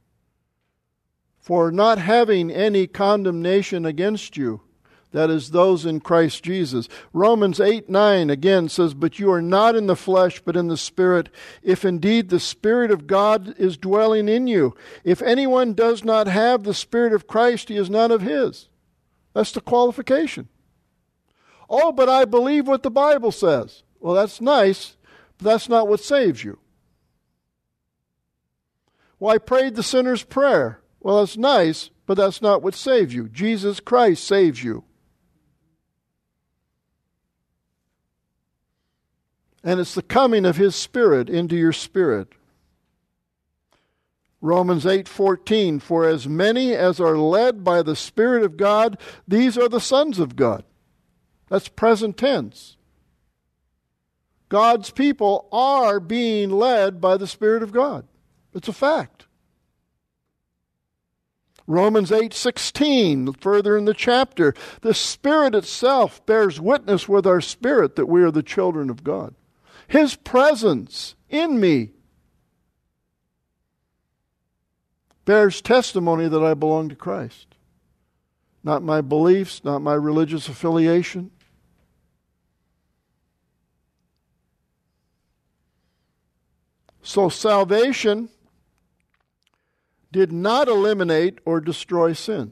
for not having any condemnation against you. That is, those in Christ Jesus. Romans eight nine again says, "But you are not in the flesh, but in the Spirit, if indeed the Spirit of God is dwelling in you. If anyone does not have the Spirit of Christ, he is none of his." That's the qualification. Oh, but I believe what the Bible says. Well, that's nice, but that's not what saves you. Well, I prayed the sinner's prayer. Well, that's nice, but that's not what saves you. Jesus Christ saves you. And it's the coming of His Spirit into your spirit. Romans eight fourteen, "For as many as are led by the Spirit of God, these are the sons of God." That's present tense. God's people are being led by the Spirit of God. It's a fact. Romans eight sixteen, further in the chapter, "The Spirit itself bears witness with our spirit that we are the children of God." His presence in me bears testimony that I belong to Christ. Not my beliefs, not my religious affiliation. So salvation did not eliminate or destroy sin.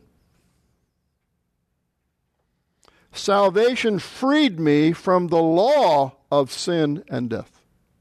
Salvation freed me from the law of sin and death.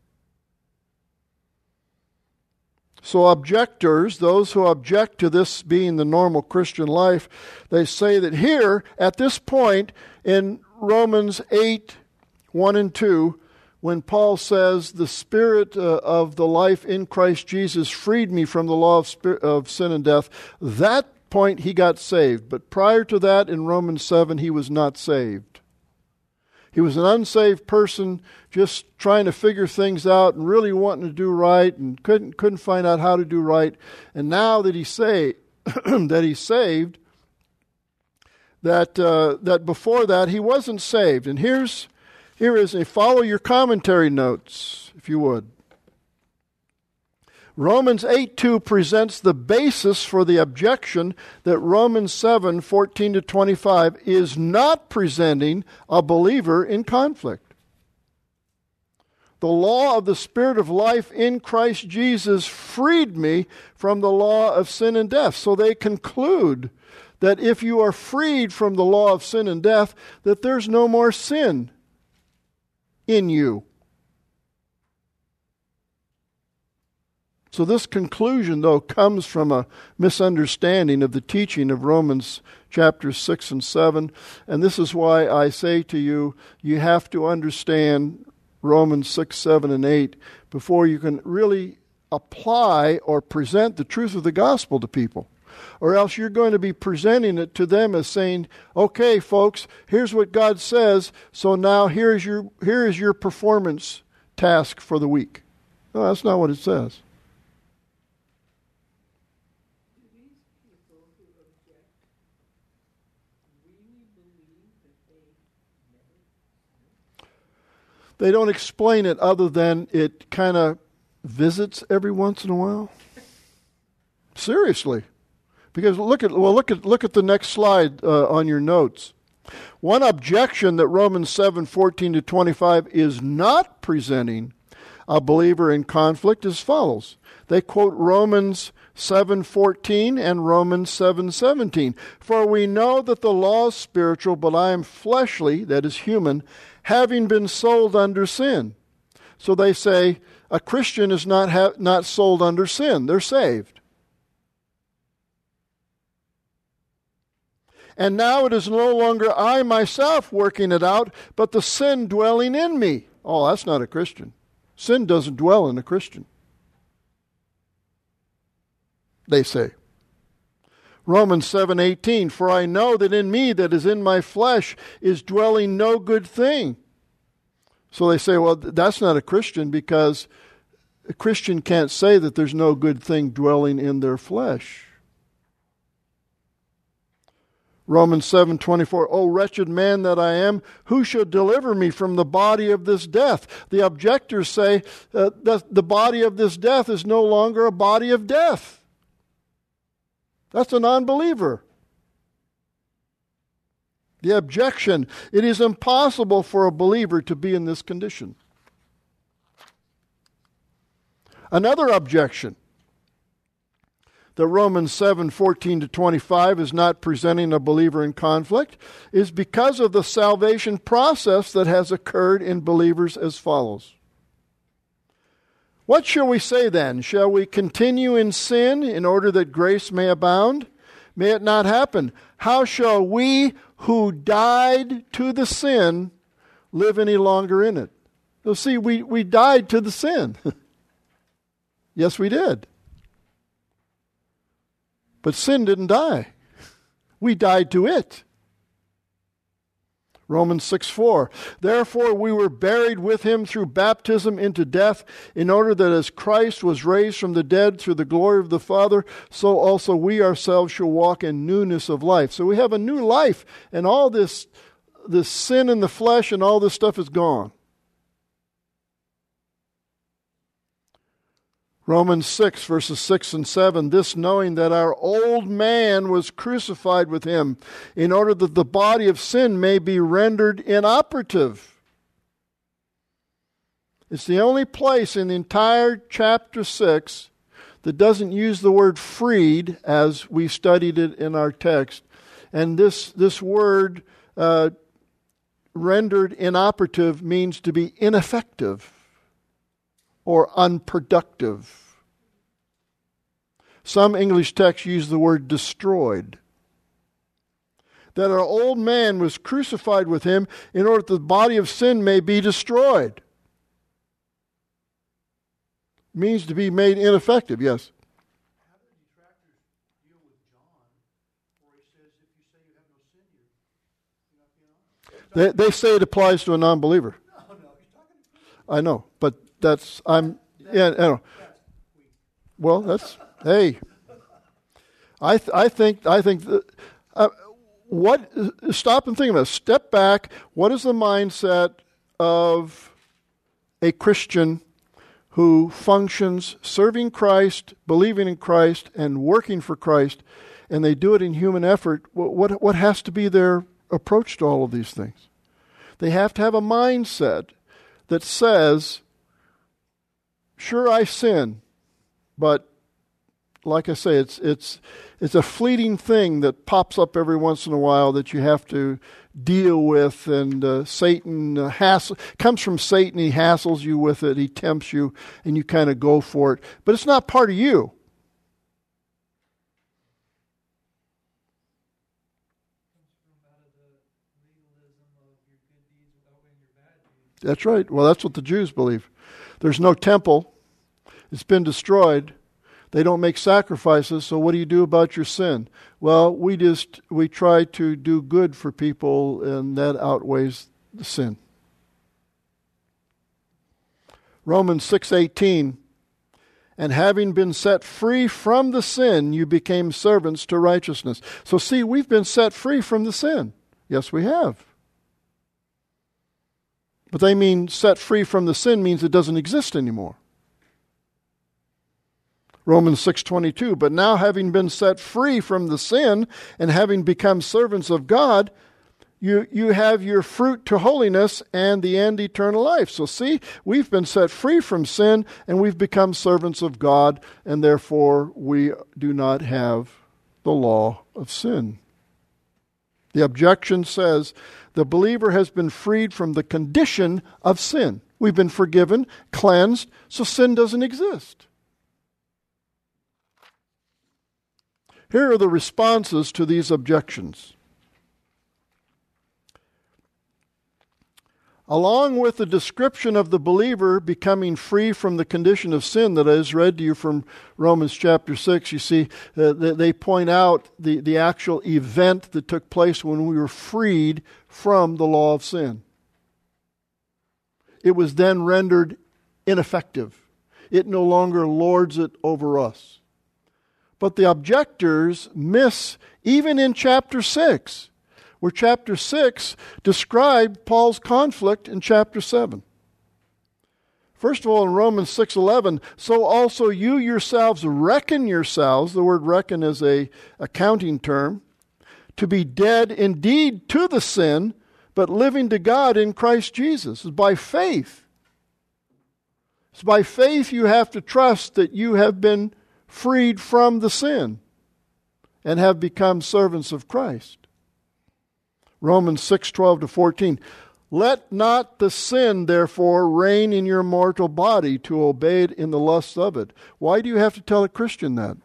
So objectors, those who object to this being the normal Christian life, they say that here, at this point in Romans eight, one and two, when Paul says, "The Spirit uh, of the life in Christ Jesus freed me from the law of, spirit, of sin and death," that point he got saved. But prior to that, in Romans seven, he was not saved. He was an unsaved person just trying to figure things out and really wanting to do right and couldn't couldn't find out how to do right. And now that he's saved, that he's saved, that uh, that before that he wasn't saved. And here's here is a follow your commentary notes, if you would. Romans eight two presents the basis for the objection that Romans seven fourteen to twenty-five is not presenting a believer in conflict. The law of the Spirit of life in Christ Jesus freed me from the law of sin and death. So they conclude that if you are freed from the law of sin and death, that there's no more sin in you. So this conclusion, though, comes from a misunderstanding of the teaching of Romans chapters six and seven. And this is why I say to you, you have to understand Romans six, seven, and eight before you can really apply or present the truth of the gospel to people. Or else you're going to be presenting it to them as saying, "Okay, folks, here's what God says, so now here's your, here is your performance task for the week." No, that's not what it says. They don't explain it other than it kind of visits every once in a while. Seriously. Because look at well look at look at the next slide uh, on your notes. One objection that Romans seven fourteen to twenty-five is not presenting a believer in conflict as follows. They quote Romans seven fourteen and Romans seven seventeen. "For we know that the law is spiritual, but I am fleshly," that is human, having been sold under sin. So they say a Christian is not ha- not sold under sin. They're saved. And now it is no longer I myself working it out, but the sin dwelling in me. Oh, that's not a Christian. Sin doesn't dwell in a Christian, they say. Romans seven eighteen, for I know that in me that is in my flesh is dwelling no good thing. So they say, well, that's not a Christian, because a Christian can't say that there's no good thing dwelling in their flesh. Romans seven twenty-four, O wretched man that I am, who shall deliver me from the body of this death? The objectors say uh, that the body of this death is no longer a body of death. That's a non-believer. The objection, it is impossible for a believer to be in this condition. Another objection that Romans seven fourteen to twenty-five is not presenting a believer in conflict is because of the salvation process that has occurred in believers as follows. What shall we say then? Shall we continue in sin in order that grace may abound? May it not happen. How shall we who died to the sin live any longer in it? So see, we, we died to the sin. Yes, we did. But sin didn't die. We died to it. Romans six four, therefore we were buried with him through baptism into death, in order that as Christ was raised from the dead through the glory of the Father, so also we ourselves shall walk in newness of life. So we have a new life, and all this, this sin in the flesh and all this stuff is gone. Romans six, verses six and seven, this knowing that our old man was crucified with him, in order that the body of sin may be rendered inoperative. It's the only place in the entire chapter six that doesn't use the word freed as we studied it in our text. And this, this word uh, rendered inoperative means to be ineffective or unproductive. Some English texts use the word destroyed. That our old man was crucified with him in order that the body of sin may be destroyed. It means to be made ineffective, yes. How do the detractors deal with John, where he says, if you say you have no sin, you're not being honest? They, they say it applies to a non-believer. No, no, he's talking to I know, but that's, I'm, yeah, I know. Well, that's, hey, I th- I think, I think, that, uh, what, stop and think about it. Step back. What is the mindset of a Christian who functions serving Christ, believing in Christ, and working for Christ, and they do it in human effort? What, what, what has to be their approach to all of these things? They have to have a mindset that says, sure, I sin, but like I say, it's it's it's a fleeting thing that pops up every once in a while that you have to deal with, and uh, Satan uh, hassle comes from Satan. He hassles you with it. He tempts you, and you kind of go for it. But it's not part of you. That's right. Well, that's what the Jews believe. There's no temple. It's been destroyed. They don't make sacrifices, so what do you do about your sin? Well, we just, we try to do good for people, and that outweighs the sin. Romans six eighteen, and having been set free from the sin, you became servants to righteousness. So see, we've been set free from the sin. Yes, we have. But they mean set free from the sin means it doesn't exist anymore. Romans six twenty-two, but now having been set free from the sin and having become servants of God, you, you have your fruit to holiness and the end eternal life. So see, we've been set free from sin and we've become servants of God, and therefore we do not have the law of sin The objection says the believer has been freed from the condition of sin. We've been forgiven, cleansed, so sin doesn't exist. Here are the responses to these objections. Along with the description of the believer becoming free from the condition of sin that I just read to you from Romans chapter six, you see, uh, they point out the, the actual event that took place when we were freed from the law of sin. It was then rendered ineffective. It no longer lords it over us. But the objectors miss, even in chapter six, where chapter six described Paul's conflict in chapter seven. First of all, in Romans six eleven, so also you yourselves reckon yourselves, the word reckon is a accounting term, to be dead indeed to the sin, but living to God in Christ Jesus. It's by faith. It's by faith you have to trust that you have been freed from the sin and have become servants of Christ. Romans six twelve to fourteen. Let not the sin, therefore, reign in your mortal body to obey it in the lusts of it. Why do you have to tell a Christian that?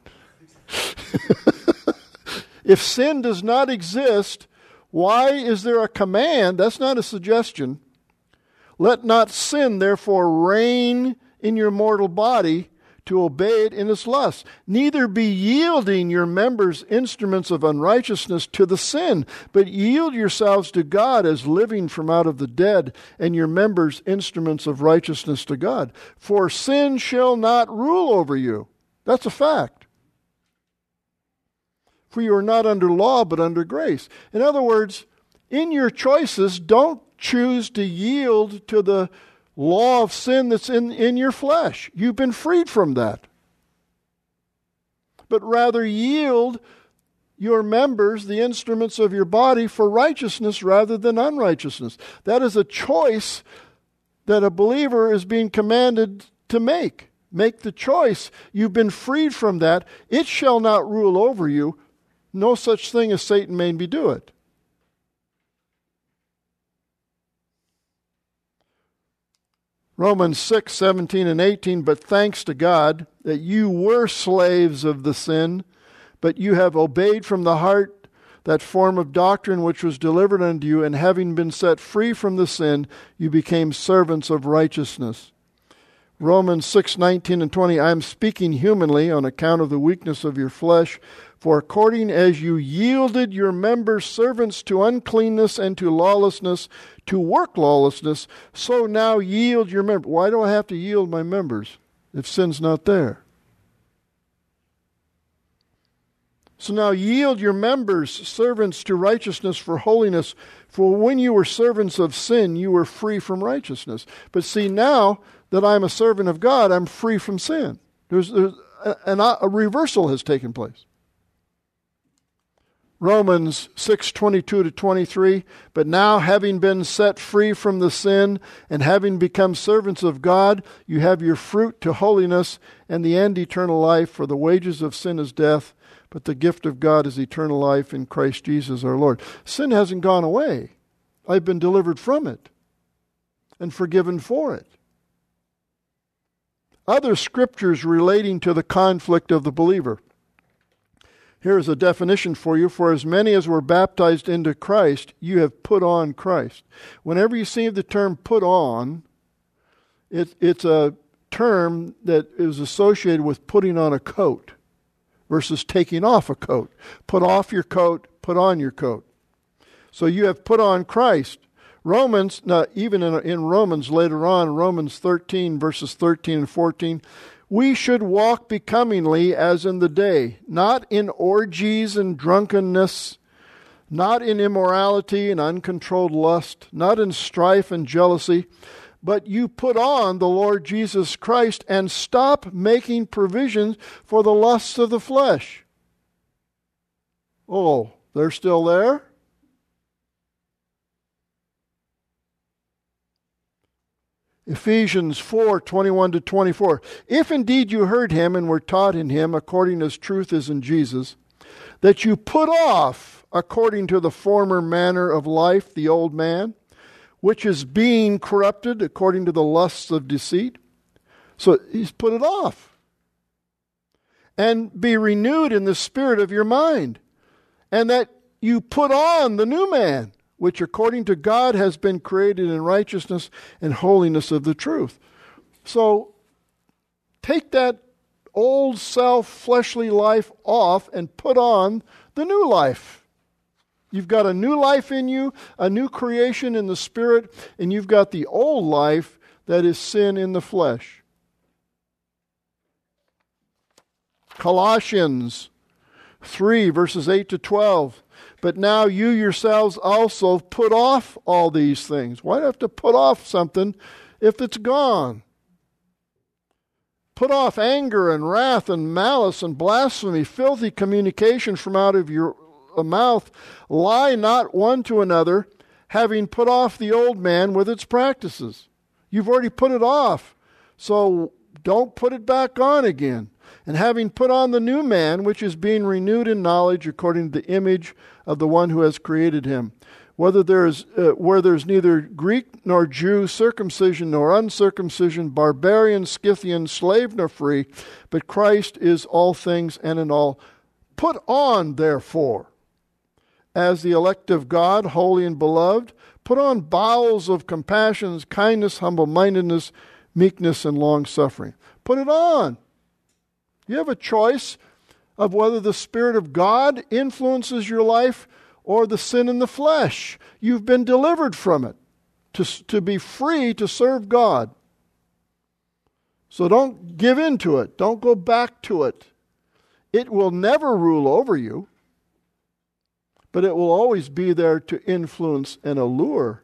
If sin does not exist, why is there a command? That's not a suggestion. Let not sin, therefore, reign in your mortal body to obey it in its lusts. Neither be yielding your members instruments of unrighteousness to the sin, but yield yourselves to God as living from out of the dead, and your members instruments of righteousness to God. For sin shall not rule over you. That's a fact. For you are not under law, but under grace. In other words, in your choices, don't choose to yield to the law of sin that's in, in your flesh. You've been freed from that. But rather yield your members, the instruments of your body, for righteousness rather than unrighteousness. That is a choice that a believer is being commanded to make. Make the choice. You've been freed from that. It shall not rule over you. No such thing as Satan made me do it. Romans six, seventeen and eighteen, but thanks to God that you were slaves of the sin, but you have obeyed from the heart that form of doctrine which was delivered unto you, and having been set free from the sin, you became servants of righteousness. Romans six, nineteen and twenty, I am speaking humanly on account of the weakness of your flesh, for according as you yielded your members servants to uncleanness and to lawlessness, to work lawlessness, so now yield your members. Why do I have to yield my members if sin's not there? So now yield your members servants to righteousness for holiness, for when you were servants of sin, you were free from righteousness. But see, now that I'm a servant of God, I'm free from sin. There's, there's a, a, a reversal has taken place. Romans six, twenty-two to twenty-three, but now having been set free from the sin and having become servants of God, you have your fruit to holiness and the end eternal life, for the wages of sin is death, but the gift of God is eternal life in Christ Jesus our Lord. Sin hasn't gone away. I've been delivered from it and forgiven for it. Other scriptures relating to the conflict of the believer. Here's a definition for you. For as many as were baptized into Christ, you have put on Christ. Whenever you see the term put on, it, it's a term that is associated with putting on a coat versus taking off a coat. Put off your coat, put on your coat. So you have put on Christ. Romans, now even in, in Romans later on, Romans thirteen, verses thirteen and fourteen, we should walk becomingly as in the day, not in orgies and drunkenness, not in immorality and uncontrolled lust, not in strife and jealousy, but you put on the Lord Jesus Christ and stop making provisions for the lusts of the flesh. Oh, they're still there? Ephesians four, twenty-one to twenty-four. If indeed you heard him and were taught in him, according as truth is in Jesus, that you put off according to the former manner of life, the old man, which is being corrupted according to the lusts of deceit. So he's put it off. And be renewed in the spirit of your mind, and that you put on the new man, which according to God has been created in righteousness and holiness of the truth. So take that old self, fleshly life off and put on the new life. You've got a new life in you, a new creation in the spirit, and you've got the old life that is sin in the flesh. Colossians three, verses eight to twelve. But now you yourselves also put off all these things. Why do you have to put off something if it's gone? Put off anger and wrath and malice and blasphemy, filthy communication from out of your mouth. Lie not one to another, having put off the old man with its practices. You've already put it off, so don't put it back on again. And having put on the new man, which is being renewed in knowledge according to the image of the one who has created him. Whether there is, uh, where there's neither Greek nor Jew, circumcision nor uncircumcision, barbarian, Scythian, slave nor free, but Christ is all things and in all. Put on, therefore, as the elect of God, holy and beloved, put on bowels of compassion, kindness, humble-mindedness, meekness, and long-suffering. Put it on. You have a choice of whether the Spirit of God influences your life or the sin in the flesh. You've been delivered from it to, to be free to serve God. So don't give in to it. Don't go back to it. It will never rule over you, but it will always be there to influence and allure.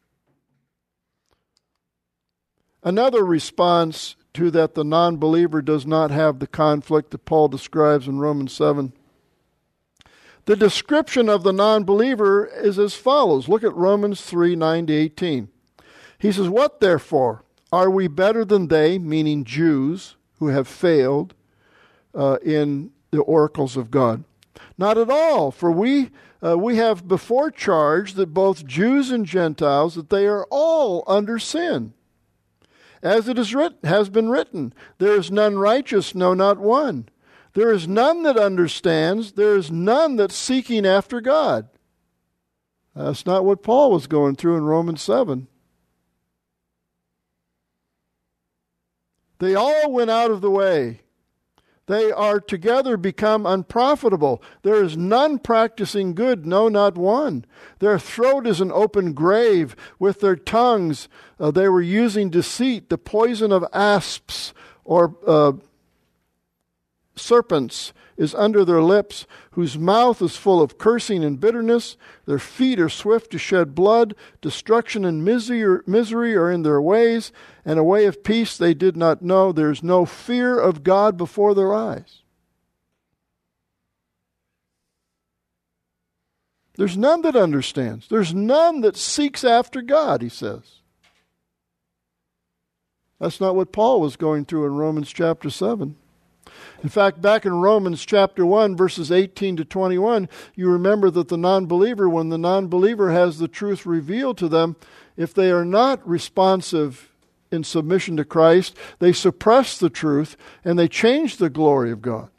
Another response to that the non-believer does not have the conflict that Paul describes in Romans seven. The description of the non-believer is as follows. Look at Romans three, nine to eighteen. He says, "What therefore? Are we better than they," meaning Jews, who have failed uh, in the oracles of God? Not at all, for we uh, we have before charged that both Jews and Gentiles, that they are all under sin. As it is written, has been written, there is none righteous, no, not one. There is none that understands. There is none that's seeking after God. That's not what Paul was going through in Romans seven. They all went out of the way. They are together become unprofitable. There is none practicing good, no, not one. Their throat is an open grave. With their tongues uh, they were using deceit, the poison of asps or uh, serpents is under their lips, whose mouth is full of cursing and bitterness. Their feet are swift to shed blood. Destruction and misery, misery are in their ways, and a way of peace they did not know. There is no fear of God before their eyes. There's none that understands. There's none that seeks after God, he says. That's not what Paul was going through in Romans chapter seven. In fact, back in Romans chapter one, verses eighteen to twenty-one, you remember that the non-believer, when the non-believer has the truth revealed to them, if they are not responsive in submission to Christ, they suppress the truth and they change the glory of God.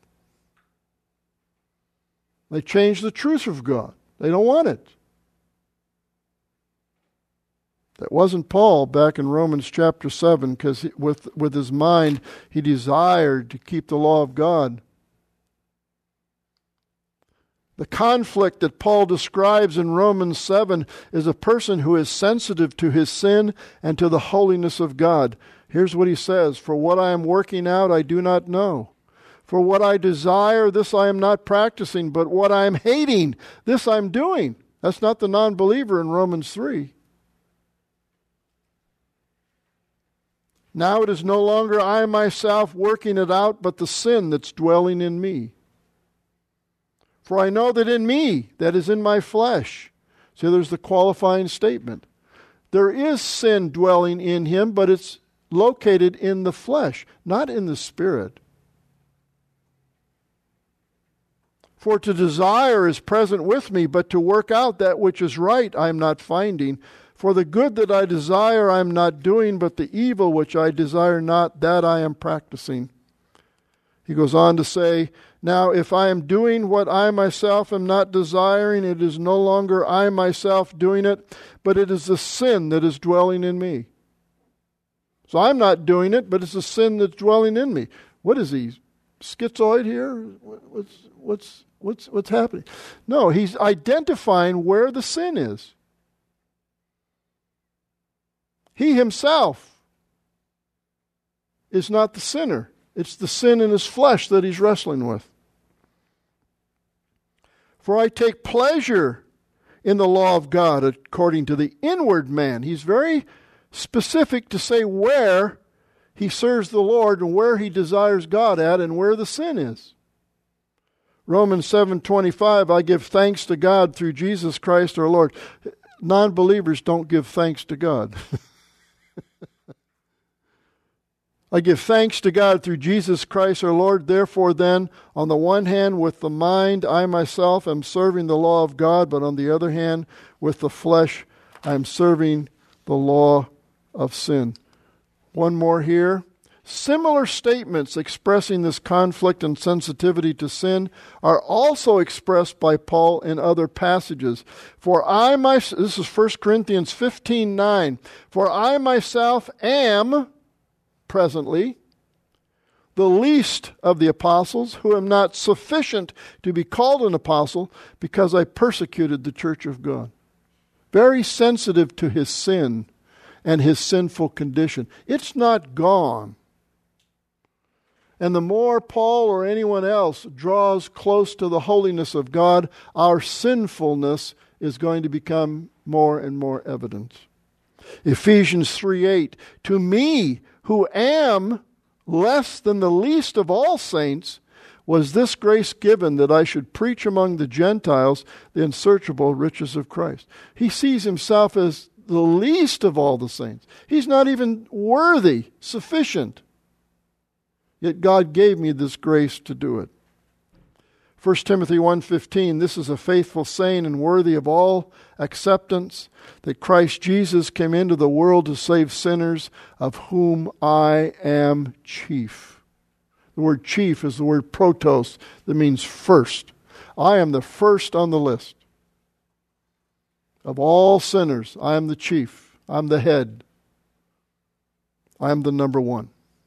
They change the truth of God. They don't want it. That wasn't Paul back in Romans chapter seven, because with, with his mind he desired to keep the law of God. The conflict that Paul describes in Romans seven is a person who is sensitive to his sin and to the holiness of God. Here's what he says, "For what I am working out I do not know. For what I desire, this I am not practicing, but what I am hating, this I am doing." That's not the non-believer in Romans three. "Now it is no longer I myself working it out, but the sin that's dwelling in me. For I know that in me, that is in my flesh." See, there's the qualifying statement. There is sin dwelling in him, but it's located in the flesh, not in the spirit. For to desire is present with me, but to work out that which is right I am not finding. For the good that I desire I am not doing, but the evil which I desire not, that I am practicing. He goes on to say, now if I am doing what I myself am not desiring, it is no longer I myself doing it, but it is the sin that is dwelling in me. So I'm not doing it, but it's the sin that's dwelling in me. What is he, schizoid here? What's what's what's what's happening? No, he's identifying where the sin is. He himself is not the sinner. It's the sin in his flesh that he's wrestling with. For I take pleasure in the law of God according to the inward man. He's very specific to say where he serves the Lord and where he desires God at and where the sin is. Romans seven twenty-five, I give thanks to God through Jesus Christ our Lord. Non-believers don't give thanks to God. I give thanks to God through Jesus Christ our Lord. Therefore then, on the one hand, with the mind, I myself am serving the law of God, but on the other hand, with the flesh, I am serving the law of sin. One more here. Similar statements expressing this conflict and sensitivity to sin are also expressed by Paul in other passages. For I myself, this is First Corinthians fifteen nine, for I myself am presently the least of the apostles, who am not sufficient to be called an apostle, because I persecuted the church of God. Very sensitive to his sin and his sinful condition. It's not gone. And the more Paul or anyone else draws close to the holiness of God, our sinfulness is going to become more and more evident. Ephesians three eight, to me, who am less than the least of all saints, was this grace given that I should preach among the Gentiles the unsearchable riches of Christ. He sees himself as the least of all the saints. He's not even worthy, sufficient. Yet God gave me this grace to do it. First Timothy one fifteen, this is a faithful saying and worthy of all acceptance, that Christ Jesus came into the world to save sinners, of whom I am chief. The word chief is the word protos, that means first. I am the first on the list. Of all sinners, I am the chief. I'm the head. I am the number one.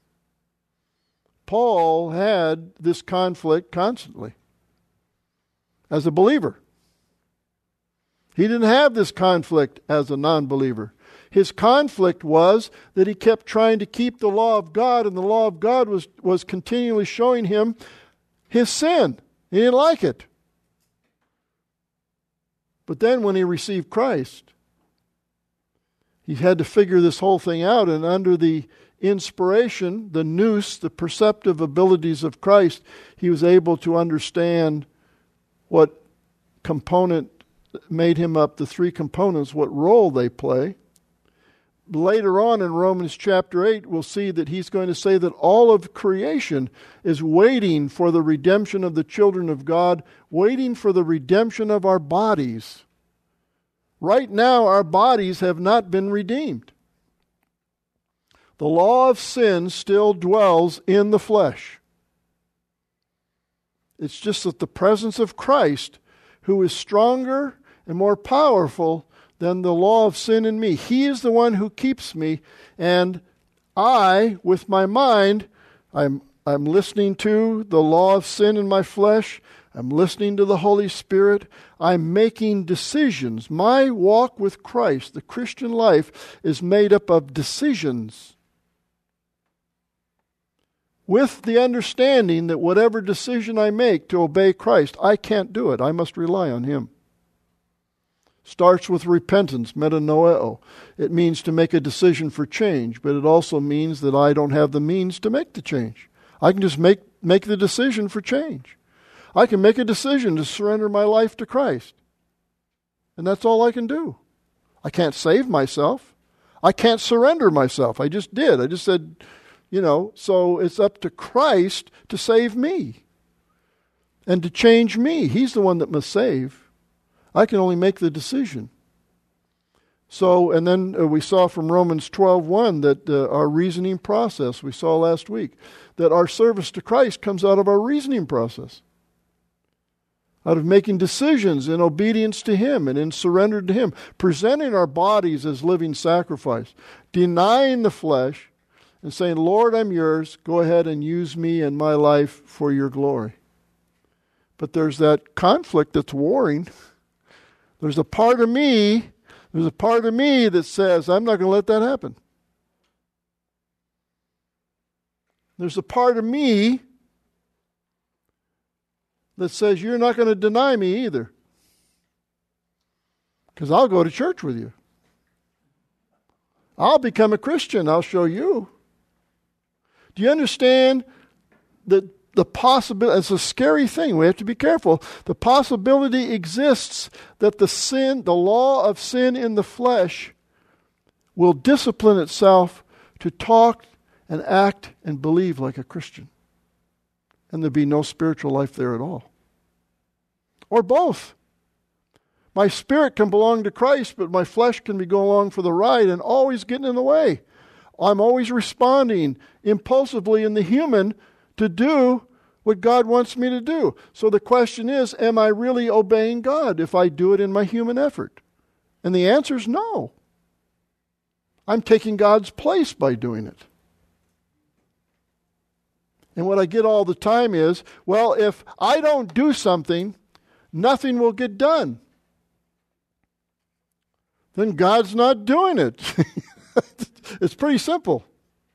Paul had this conflict constantly as a believer. He didn't have this conflict as a non-believer. His conflict was that he kept trying to keep the law of God, and the law of God was, was continually showing him his sin. He didn't like it. But then when he received Christ, he had to figure this whole thing out, and under the inspiration, the nous, the perceptive abilities of Christ, he was able to understand what component made him up, the three components, what role they play. Later on in Romans chapter eight, we'll see that he's going to say that all of creation is waiting for the redemption of the children of God, waiting for the redemption of our bodies. Right now, our bodies have not been redeemed. The law of sin still dwells in the flesh. It's just that the presence of Christ, who is stronger and more powerful than the law of sin in me, he is the one who keeps me, and I, with my mind, I'm, I'm listening to the law of sin in my flesh. I'm listening to the Holy Spirit. I'm making decisions. My walk with Christ, the Christian life, is made up of decisions, with the understanding that whatever decision I make to obey Christ, I can't do it. I must rely on Him. Starts with repentance, metanoeo. It means to make a decision for change, but it also means that I don't have the means to make the change. I can just make, make the decision for change. I can make a decision to surrender my life to Christ. And that's all I can do. I can't save myself. I can't surrender myself. I just did. I just said, you know, so it's up to Christ to save me. and to change me. He's the one that must save. I can only make the decision. So, and then uh, we saw from Romans twelve one that uh, our reasoning process, we saw last week, that our service to Christ comes out of our reasoning process. Out of making decisions in obedience to Him and in surrender to Him. Presenting our bodies as living sacrifice. Denying the flesh and saying, Lord, I'm yours. Go ahead and use me and my life for your glory. But there's that conflict that's warring. There's a part of me, there's a part of me that says, I'm not going to let that happen. There's a part of me that says, you're not going to deny me either. Because I'll go to church with you. I'll become a Christian. I'll show you. Do you understand that the possibility, it's a scary thing. We have to be careful. The possibility exists that the sin, the law of sin in the flesh will discipline itself to talk and act and believe like a Christian. And there'd be no spiritual life there at all. Or both. My spirit can belong to Christ, but my flesh can be going along for the ride and always getting in the way. I'm always responding impulsively in the human to do what God wants me to do. So the question is, am I really obeying God if I do it in my human effort? And the answer is no. I'm taking God's place by doing it. And what I get all the time is, well, if I don't do something, nothing will get done. Then God's not doing it. It's pretty simple.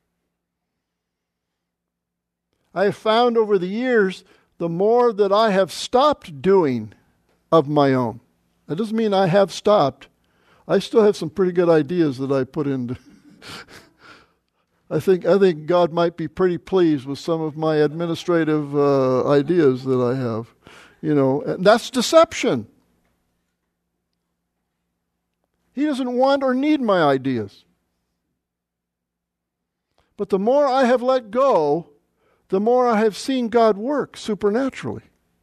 I have found over the years, the more that I have stopped doing of my own. That doesn't mean I have stopped. I still have some pretty good ideas that I put into I think I think God might be pretty pleased with some of my administrative uh, ideas that I have. You know, and that's deception. He doesn't want or need my ideas. But the more I have let go, the more I have seen God work supernaturally.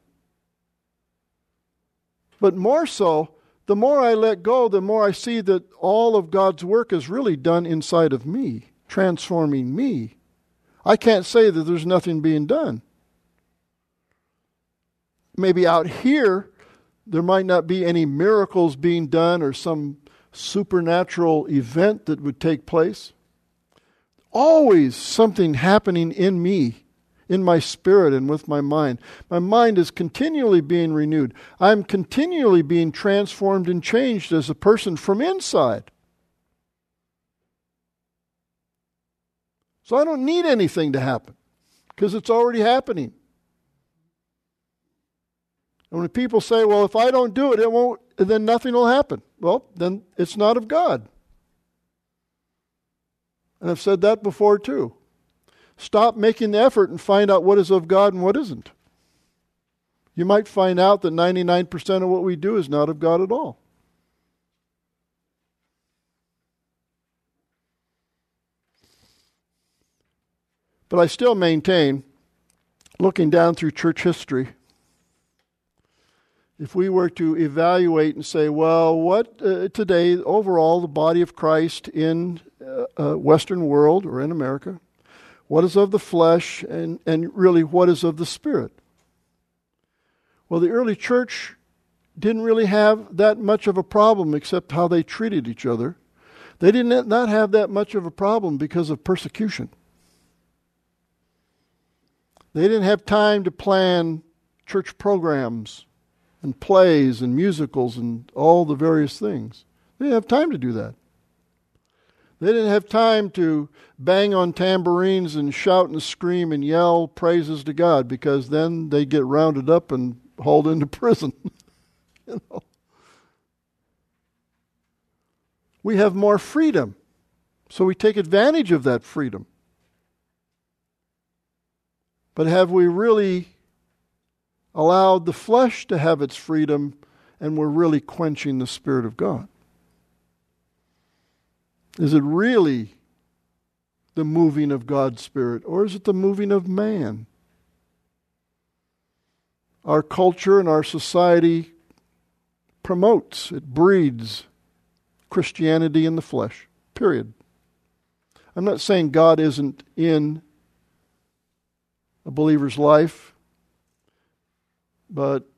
But more so, the more I let go, the more I see that all of God's work is really done inside of me, transforming me. I can't say that there's nothing being done. Maybe out here, there might not be any miracles being done or some supernatural event that would take place. Always something happening in me, in my spirit and with my mind. My mind is continually being renewed. I'm continually being transformed and changed as a person from inside. So I don't need anything to happen because it's already happening. And when people say, well, if I don't do it, it won't, then nothing will happen. Well, then it's not of God. And I've said that before too. Stop making the effort and find out what is of God and what isn't. You might find out that ninety-nine percent of what we do is not of God at all. But I still maintain, looking down through church history, if we were to evaluate and say, well, what uh, today, overall, the body of Christ in uh, uh, Western world or in America, what is of the flesh and, and really what is of the Spirit? Well, the early church didn't really have that much of a problem except how they treated each other. They did not have that much of a problem because of persecution. They didn't have time to plan church programs and plays and musicals and all the various things. They didn't have time to do that. They didn't have time to bang on tambourines and shout and scream and yell praises to God because then they get rounded up and hauled into prison. You know? We have more freedom, so we take advantage of that freedom. But have we really allowed the flesh to have its freedom and we're really quenching the Spirit of God? Is it really the moving of God's Spirit or is it the moving of man? our culture and our society promotes, it breeds Christianity in the flesh, period. I'm not saying God isn't in a believer's life, but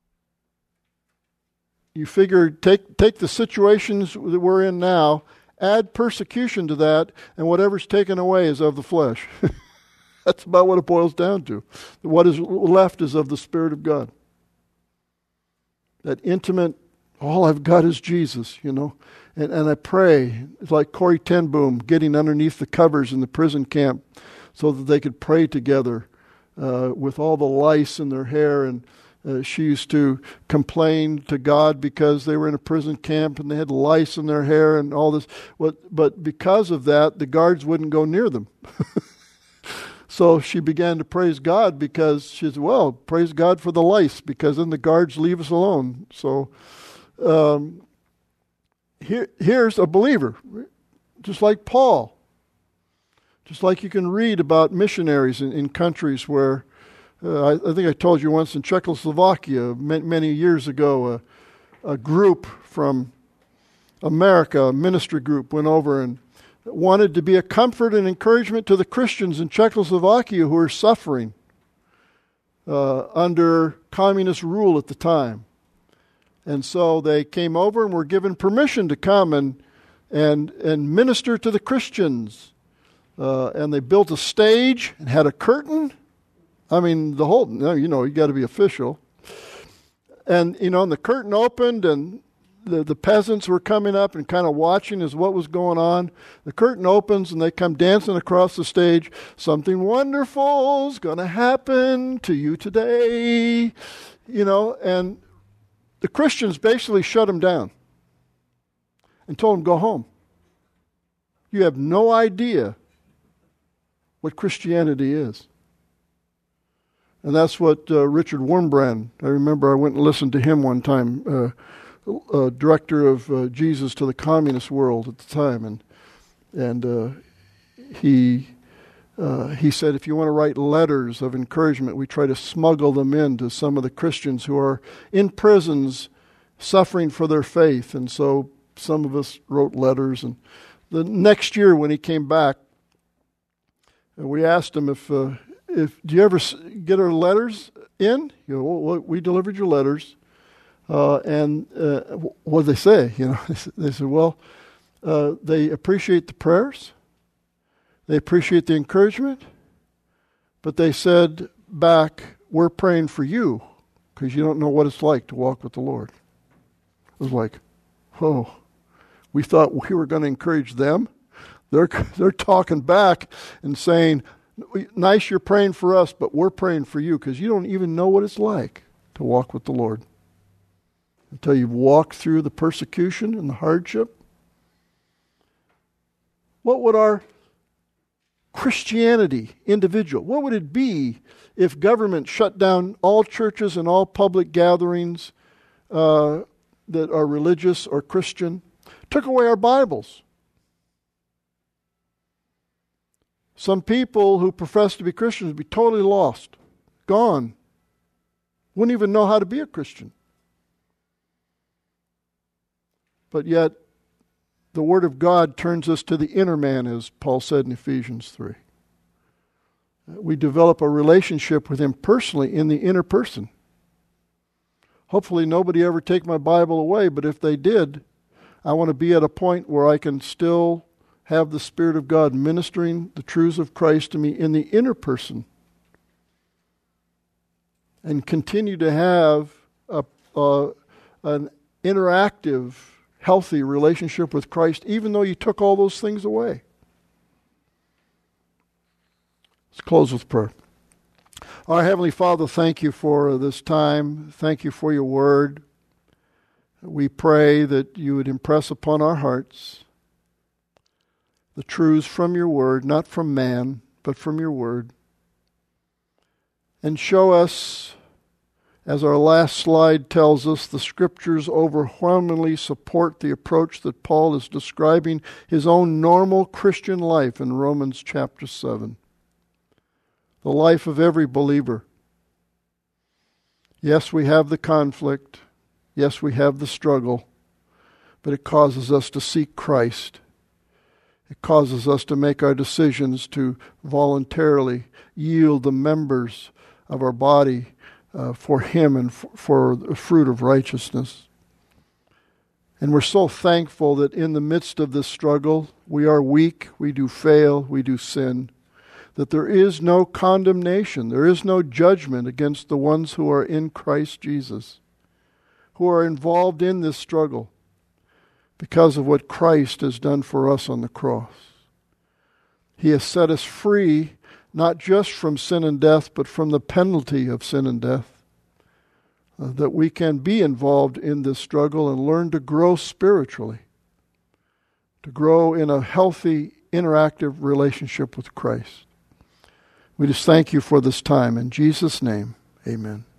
you figure take take the situations that we're in now, add persecution to that, and whatever's taken away is of the flesh. That's about what it boils down to. What is left is of the Spirit of God. That intimate, all I've got is Jesus, you know. And and I pray, it's like Corrie ten Boom getting underneath the covers in the prison camp so that they could pray together uh, with all the lice in their hair. And uh, she used to complain to God because they were in a prison camp and they had lice in their hair and all this. But because of that, the guards wouldn't go near them. So she began to praise God because she said, well, praise God for the lice, because then the guards leave us alone. So um, here, here's a believer, just like Paul. Just like you can read about missionaries in, in countries where, uh, I, I think I told you once in Czechoslovakia, many, many years ago, a, a group from America, a ministry group, went over and wanted to be a comfort and encouragement to the Christians in Czechoslovakia who were suffering uh, under communist rule at the time. And so they came over and were given permission to come and and and minister to the Christians. Uh, and they built a stage and had a curtain. I mean, the whole, you know, you got to be official. And, you know, and the curtain opened and The, the peasants were coming up and kind of watching as what was going on. The curtain opens and they come dancing across the stage. Something wonderful is going to happen to you today. You know, and the Christians basically shut them down and told them, go home. You have no idea what Christianity is. And that's what uh, Richard Wurmbrand, I remember I went and listened to him one time, uh, Uh, director of uh, Jesus to the communist world at the time, and and uh, he uh, he said, if you want to write letters of encouragement, we try to smuggle them in to some of the Christians who are in prisons suffering for their faith. And so some of us wrote letters. And the next year when he came back, we asked him if uh, if do you ever get our letters in? You know, well, we delivered your letters. Uh, and uh, what did they say? You know, they said, well, uh, they appreciate the prayers, they appreciate the encouragement, but they said back, we're praying for you because you don't know what it's like to walk with the Lord. It was like, oh, we thought we were going to encourage them. They're they're talking back and saying, nice, you're praying for us, but we're praying for you because you don't even know what it's like to walk with the Lord. Until you've walked through the persecution and the hardship. What would our Christianity, individual, what would it be if government shut down all churches and all public gatherings uh, that are religious or Christian, took away our Bibles? Some people who profess to be Christians would be totally lost, gone, wouldn't even know how to be a Christian. But yet, the Word of God turns us to the inner man, as Paul said in Ephesians three. We develop a relationship with Him personally in the inner person. Hopefully nobody ever take my Bible away, but if they did, I want to be at a point where I can still have the Spirit of God ministering the truths of Christ to me in the inner person. And continue to have a, a, an interactive, healthy relationship with Christ, even though you took all those things away. Let's close with prayer. Our Heavenly Father, thank you for this time. Thank you for your word. We pray that you would impress upon our hearts the truths from your word, not from man, but from your word. And show us, as our last slide tells us, the Scriptures overwhelmingly support the approach that Paul is describing his own normal Christian life in Romans chapter seven. The life of every believer. Yes, we have the conflict. Yes, we have the struggle. But it causes us to seek Christ. It causes us to make our decisions to voluntarily yield the members of our body uh, for Him and f- for the fruit of righteousness. And we're so thankful that in the midst of this struggle, we are weak, we do fail, we do sin, that there is no condemnation, there is no judgment against the ones who are in Christ Jesus, who are involved in this struggle because of what Christ has done for us on the cross. He has set us free, not just from sin and death, but from the penalty of sin and death. Uh, that we can be involved in this struggle and learn to grow spiritually, to grow in a healthy, interactive relationship with Christ. We just thank you for this time. In Jesus' name, amen.